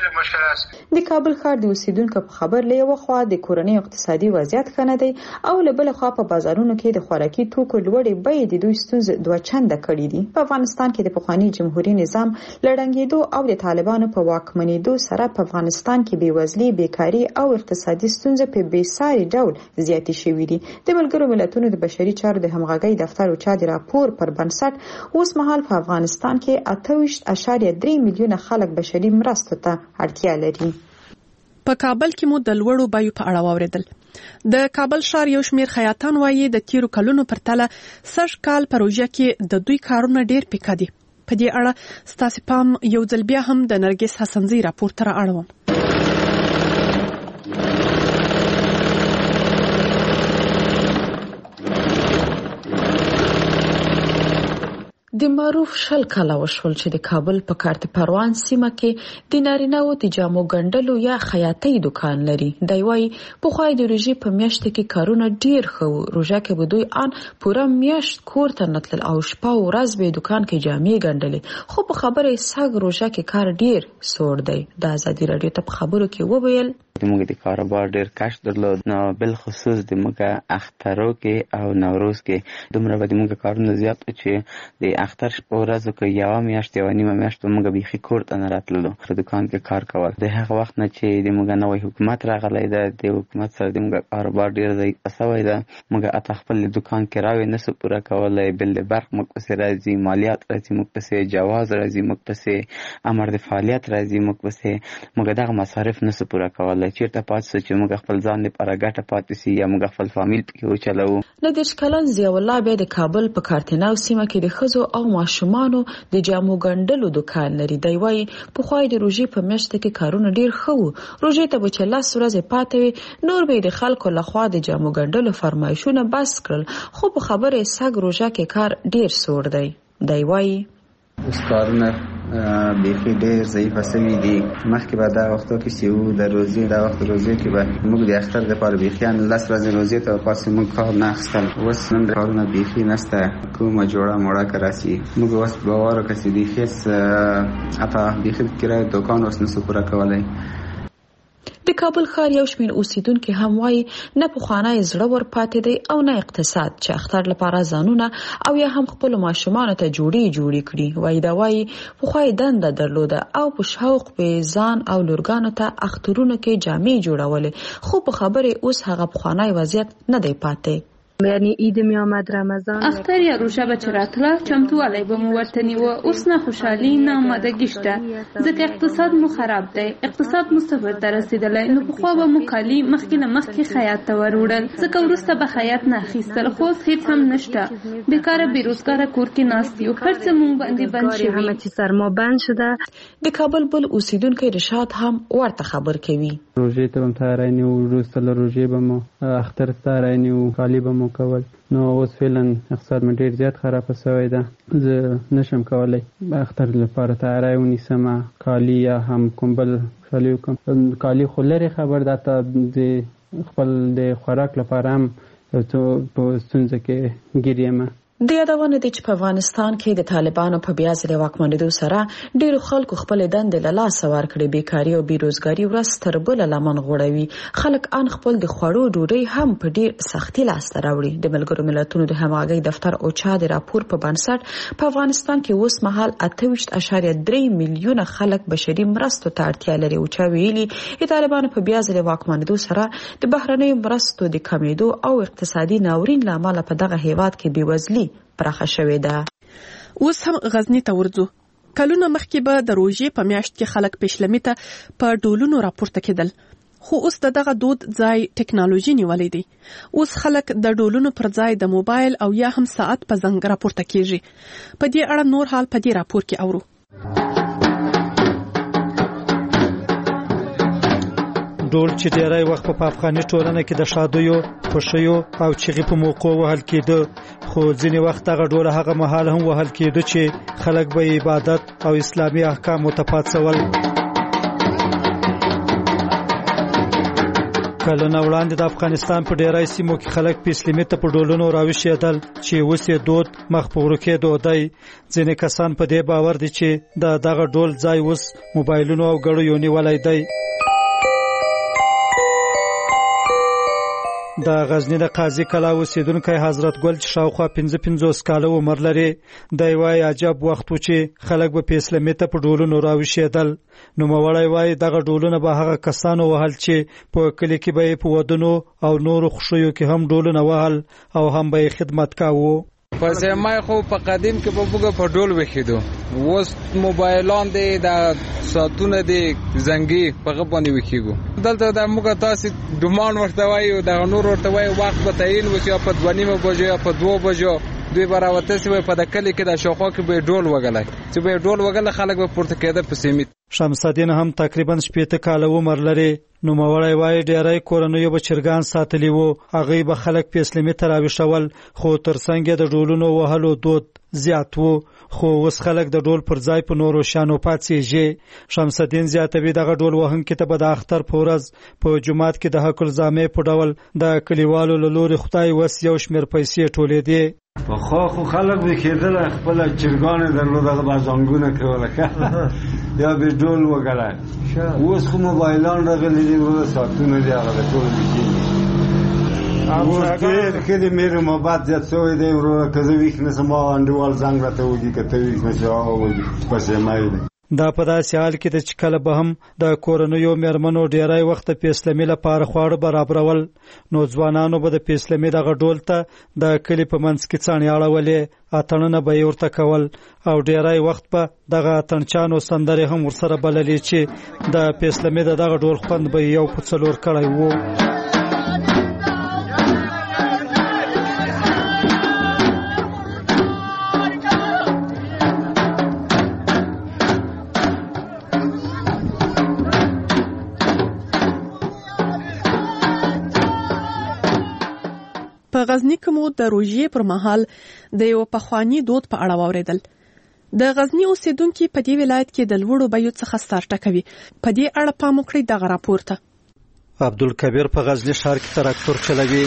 د کابل ښار د اوسیدونکو په خبر له یوه خوا د کورنۍ اقتصادي وضعیت ښه نه دی او له بله خوا په بازارونو کې د خوراکي توکو لوړې بیې د دوی ستونزې 2 چنده کړي دي. په افغانستان کې د پخواني جمهوریت نظام له ړنګېدو او د طالبانو په واکمنېدو سره په افغانستان کې بېوزلي، بیکاري او اقتصادي ستونزې په بېساري ډول زیاتې شوې دي. د ملګرو ملتونو د بشري چارو د همغږۍ دفتر او چا د راپور پر بنسټ اوس مهال په افغانستان کې 28.3 میلیونه خلک بشري مرستو ته اړتیا لري. په کابل کې مو د لوړو بیو په اړه واوریدل. د کابل ښار یو شمیر خیاطان وایي د تیرو کلونو پرتله سږ کال په روژه کې د دوی کارونه ډیر پیکه دي. په دې اړه ستاسو پام یو ځل بیا هم د نرګس حسنزي راپور ته را اړوم. د معروف شل کاله وشول چې د کابل په کارت پروان سیمه کې د نارینه‌و د جامو ګنډلو یا خیاطۍ دکان لري. دی وايي پخوای د روژې په میاشت کې کارونه ډیر ښه وو. روژه کې به دوی ان پوره میاشت کور ته نتلل او شپه او ورځ به دکان کې جامې ګنډلې. خو په خبره ساګ روژه کې کار ډیر سوړ دی. د ازادي رادیو ته په خبرو کې وویل موږ د کاروبار ډیر کش درلود، نو بل خصوص د موږ اخترو کې او نوروز کې دومره به د موږ کارونه زیات چې د اختر په ورځو کې یو میاشت یو نیمه میاشت موږ بیخي کور ته نه راتللو، په دکان کې کار کول. د هغه وخت نه چې د موږ نوې حکومت راغلی ده، د حکومت سره د موږ کاروبار ډیر ضعیف شوی ده. موږ اته خپل دکان کرایه نسو پوره کولای، بل د برق موږ پسې راځي، مالیات راځي موږ پسې، جواز راځي موږ پسې، امر د فعالیت راځي موږ پسې. موږ دغه مصارف نسو پوره کولای. چیرته پاتې چې موږ خپل ځان لپاره ګټه پاتې سي یا موږ خپل فامیل پکې وچلو. نه د شکلن ضیاء الله بیا د کابل په کارتناو سیمه کې د ښځو او ماشومانو د جامو ګنډلو دکان لري. دی وايي پخوای د روژې په میاشت کې کارونه ډیر ښه وو. روژې ته به چې 10 ورځې پاتې وي نور به د خلکو لخوا د جامو ګنډلو فرمایشونه بس کړل. خو په خبره ساګ روژه کې کار ډیر سوړ دی. دی وايي اوس کارونه بیخي ډېر ضعیفه سوي دي. مخکې به دا وختو کې چې وو د روژې دا وخت روژې کې به موږ د اختر دپاره بیخیان 10 ورځې روژې ته پاسې موږ کار نه اخیستل. اوس نن کارونه بیخي نشته، کومه جوړه موړه که راسي موږ اوس باور وکړه چې بیخي حتی بیخي کرایه دوکان اوس نسو پوره کولی. د کابل ښار یو شمېر اوسیدونکي هم وایي نه پخوانی زړه ور پاتې دی او نه اقتصاد چې اختر لپاره ځانونه او یا هم خپل ماشومانو ته جوړې کړي. وایي دا وایي پخوای دنده درلوده او په شوق به ځان او لورګانو ته اخترونو کې جامې جوړولې، خو په خبره اوس هغه پخوانی وضعیت نه دی پاتې. یعنی عید می آمد، رمضان، اختر یا روژه به چه راتله چمتوالی به مو ورته نیوه. اوس نه خوشحالي نه آمادګي شته ځکه اقتصاد مو خراب دی، اقتصاد مو صفر ته رسیدلی. نو پخوا به مو کالي مخکې نه مخکې خیاط ته وروړل ځکه وروسته به خیاط نه اخیستل. خو اوس هیڅ هم نشته، بیکاره بیروزګاره کور کې ناست یو، هر څه مو باندې بند شوي، همه چی سرما بند شده. د کابل بل اوسیدونکی رشاد هم ورته خبر کوي. روژې ته هم تیاری نیو، وروسته له روژې به مو اختر ته تیاری نیو، کالي به مو کول. نو اوس فعلا اقتصاد مې ډیر زیات خراب شوی ده. زه نشم کولای اختر لپاره تیاری ونیسم، کالي یا هم کوم بل کالي وکړم. کالي خو لري خبر ده ته د خپل د خوراک لپاره هم په ستونزه کې ګیریم. د یادونه دي چې په افغانستان کې د طالبانو په بیا ځلې واکمنېدو سره ډېرو خلکو خپل دندې له لاسه ورکړې. بیکاري او بیروزګاري ورځ تر بله لمن غوړوي. خلک ان خپل د خوړو ډوډۍ هم په ډېر سختي لاسته راوړي. د ملګرو ملتونو د همغږۍ دفتر اوچا د راپور په بنسټ په افغانستان کې اوس مهال 28.3 میلیونه خلک بشري مرستو ته اړتیا لري. اوچا ویلي د طالبانو په بیا ځلې واکمنېدو سره د بهرنیو مرستو د کمیدو او اقتصادي ناورین له امله په دغه هیواد کې بېوزلي پراخه شوې ده. اوس هم غزنی ته ورځو. کلونه مخکې به د روژې په میاشت کې خلک پېشلمي ته په ډولونو راپورته کېدل، خو اوس دغه دود ځای ټکنالوژي نیولې دی. اوس خلک د ډولونو پر ځای د موبایل او یا هم ساعت په زنګ راپورته کېږي. په دې اړه نور حال په دې راپور کې اورو. ډول چې ډیری وخت په افغاني ټولنه کې د شادیو، خوښیو او چغې په موقع وهل کېده، خو ځینې وخت هغه ډول هغه مهال هم وهل کېده چې خلک به عبادت او اسلامي احکام متفاوتول. کلونه وړاندې د افغانستان په ډیری سیمو کې خلک په اسلامي ته په ډولونو راوښیدل چې اوس یې دود مخ په ورکېدو دی. ځینې کسان په دې باور دي چې دغه ډول ځای اوس موبایلونو او ګړیو نیولی دی. د غزنی د قاضي کلا اوسیدونکی حضرت ګل چې شاوخوا 55 کاله عمر لري، دی وايي عجب وخت و چې خلک به په اسلامي ته په ډولونو راوښیدل. نوموړی وايي دغه ډولونه به هغه کسانو وهل چې په کلي کې به په ودونو او نورو خوښیو کې هم ډولونه وهل او هم به خدمت کاوه. په زمای خو په قدیم کې په بوګه په ډول وخیدو، اوس موبایلان دي د ساتونه دي زنګي په غبنې وخیګو. دلته د موږ تاسو ډومان ورته وایو، د نور ورته وایو وخت به تعین وشي په 2:30 بجو یا په 2 بجو دوی براوته سی په د کلی کې د شوخو کې به ډول وګلای چې به ډول وګل خلک به پورته کېده په سیمه. شمس الدین هم تقریبا 80 کاله عمر لري. نو مړی وای ډیری کورنیو به چرګان ساتلی وو، هغه به خلک په اسلامي تراویشول، خو ترڅنګ د ډولونو وهلو دود زیات وو، خو اوس خلک د ډول پر ځای په نورو شانو پاتېږي. شمس الدین زیاتوي دغه ډول وهونکي ته به د اختر په ورځ په جومات کې د حق الزامې په ډول د کلیوالو له لوري خدای وس یو شمېر پیسې ټولېدې. پخوا خو خلک به کېدله خپله چرګانې درلود، هغه به زنګونه کوله یا به ډول وګړی. اوس خو موبایلان راغلي دي، وروره ساعتونه دي، هغه د ټول کېږي. اوس ډېر ښه دی، مېر محبت زیات شوی دی. وروره که زه ویښ نسم انډیوال زنګ راته وږي، که ته ویښ نشې هغه وږي پسې دی. دا په داسې حال کې ده چې کله به هم د کورنیو میرمنو ډیری وخت په اسلامي لپاره خواړه برابرول، نو ځوانانو به د په اسلامي دغه ډول ته د کلي په منځ کې څاڼې اړولې، اتڼونه به یې ورته کول، او ډیری وخت به دغه اتڼچانو سندرې هم ورسره بللې چې د په اسلامي دغه ډول خوند به یو په څلور کړی وو. په غزنی کې مو د روژې پر مهال د یو پخوانی دود په اړه واوریدل. د غزنی اوسیدونکو په دې ولایت کې د لوړو بیو څخه ستار ټکوي. په دې اړه پام وکړئ دغه راپور ته. عبدالکبیر په غزنی ښار کې تراکتور چلوي.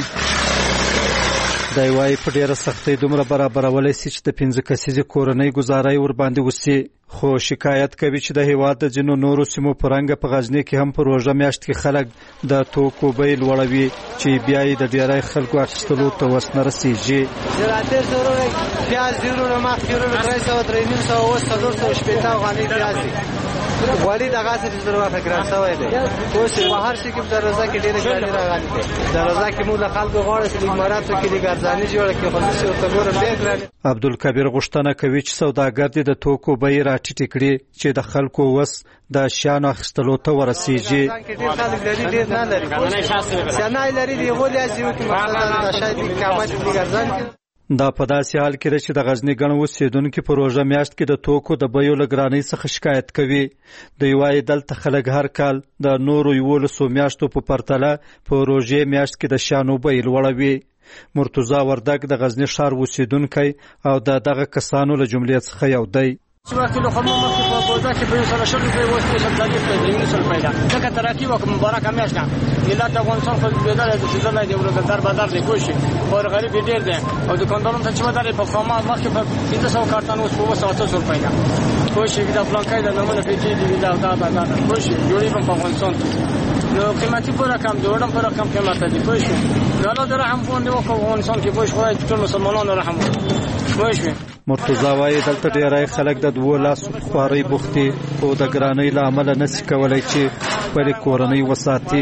دی وايي په ډیره سختۍ دومره برابرولی سي چې د 15 کسیزې کورنۍ ګزارای ور باندې وسي، خو شکایت کوي چې د هیواد د ځینو نورو سیمو په رنګ په غزنی کې هم په روژه میاشت کې خلک د توکو بیې لوړوي چې بیا یې د ډیری خلکو اخیستلو ته وس نه رسیږي. پیاز ډیرونه مخکې 300 اوس 480 افغانۍ پیاز دي. غوړي دغه څه چې زما فکر راځي دی. اوس په هر شي کې د روزه کې ډېر ګراني راغلي دي. د روزه کې موږ له خلکو غواړو چې اماراتو کې د ګرځاني جوړه کې خصوصي او تګور ډېر ګراني. عبدالکبیر غوښتنه کوي چې سوداګر دې د توکو بیې راټیټې کړي چې د خلکو وس د شیانو اخیستلو ته ورسیږي. ډېر خلک لري، ډېر نه لري، سنای لري دی غولیا چې مقصد د شاید قیامت دې ګرځان. دا په داسې حال کې چې د غزنی ګڼ اوسیدونکو په روژه میاشت کې د توکو د بیو له ګرانۍ څخه شکایت کوي. دوی وايي دلته خلک هر کال د نورو 11 میاشتو په پرتله په روژې میاشت کې د شیانو بیې لوړوي. مرتضی وردګ د غزنی ښار اوسیدونکی او دغه کسانو له جملې څخه یو دی. کیلو خرما مخکې په بازار کې په 100 روپۍ اوس 140 روپۍ 100 روپۍ ده. ځکه ترقي وکړه مبارکه میاشت ده. ملت افغانستان خو بدل د سیزن دی ورته بازار دی کوشي او غریب ډیر دی او دکاندارانو ته چې وداري په خرما مخکې په 500 کارتن اوس په 700 روپۍ ده. کوشي دا پلانکای د نمونه پیچې دی دا کوشي جوړي په افغانستان نو قیمتي پر رقم جوړم پر رقم قیمت دی. کوشي الله دې رحم وکړي او افغانستان کې کوشي خدای ټول مسلمانانو رحم وکړي. کوشي مرتضی وايي دلته ډیری خلک د 2 لاسو خواري بوختي او د ګرانۍ له امله نشي کولای چې خپل کورنۍ وساتي.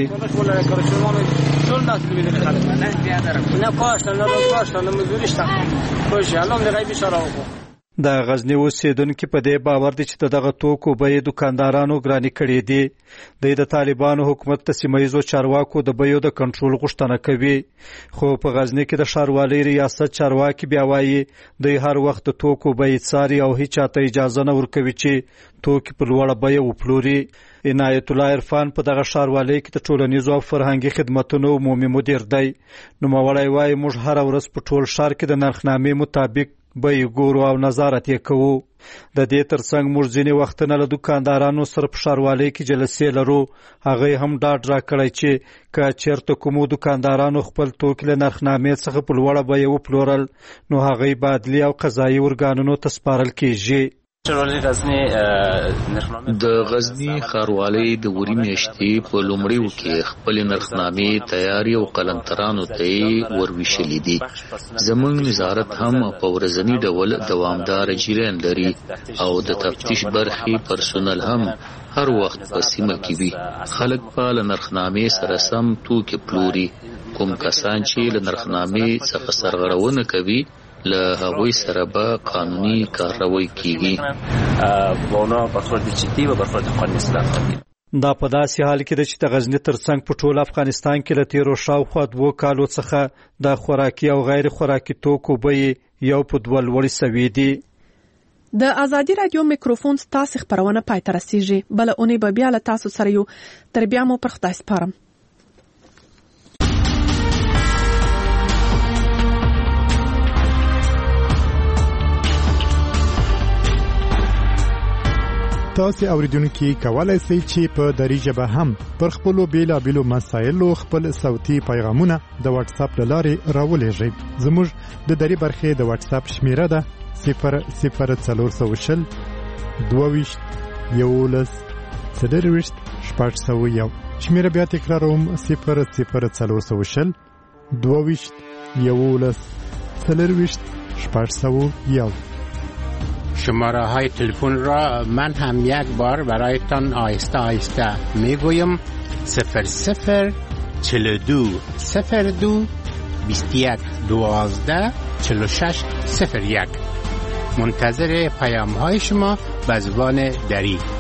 د غزنی اوسیدونکو په دې باور دي چې دغه توکو بیې دکاندارانو ګراني کړي دي. د طالبانو حکومت ته سیمایزو چارواکو د بیو د کنټرول غوښتنه کوي، خو په غزنی کې د ښاروالۍ ریاست چارواکي بیا وايي دوی هر وخت د توکو بیې څاري او هیڅ چاته اجازه نه ورکوي چې توکي په لوړه بیه وپلوري. عنایت الله عرفان په دغه ښاروالۍ کې د ټولنیزو او فرهنګي خدماتو عمومي مدیر دی. نوموړی وايي موږ هر ورځ په ټول ښار کې د نرخنامې مطابق بیې ګورو او نظارت یې کوو. د دې ترڅنګ موږ ځینې وختونه له دکاندارانو سره په ښاروالۍ کې جلسې لرو. هغه هم ډاډ راکړی چې که چېرته کومو دکاندارانو خپل توکي له نرخنامې څخه په لوړه بیه وپلورل نو هغوی به عدلي او قضایي ارګانونو ته سپارل کیږي. د غزنی ښاروالۍ د وري میاشتې په لومړیو کې خپل نرخنامې تیاری او قلمترانو ته ورویشلې دي. زموږ نظارت هم په ورځنی ډول دوامدار جریان لري او د تفتیش برخې پرسونل هم هر وخت په سیمه کې وي. خلک په نرخنامې سره سم توکي پلوري. کوم کسان چې له نرخنامې څخه سرغړونه کوي له هغوی سره به قانوني کارروي کیږي. دا په داسې حال کې ده چې د غزنی ترڅنګ په ټول افغانستان کې له تیرو شاوخوا 2 کالو څخه د خوراکي او غیر خوراکي توکو بیې یو په 2 لوړې سوي دي. د ازادي رادیو میکروفون تاسو خبرونه پای تر رسیږي بل اونې به بیا له تاسو سره یو تر بیا مو پر خدای سپارم. تاسو اوریدونکو کولای شئ چې په دری ژبه هم پر خپل بیلابیلو مسایلو خپل صوتي پیغامونه د واتس اپ لارې راولېږئ. زموږ د دری برخې د واتس اپ شمیره ده 00420 22 11 40 601. شمیره بیا تکراروم 00420 22 11 40 601. شماره های تلفن را من هم یک بار برایتان آهسته آهسته میگویم 00 42 02 21 12 46 01. منتظر پیام های شما به زبان دری.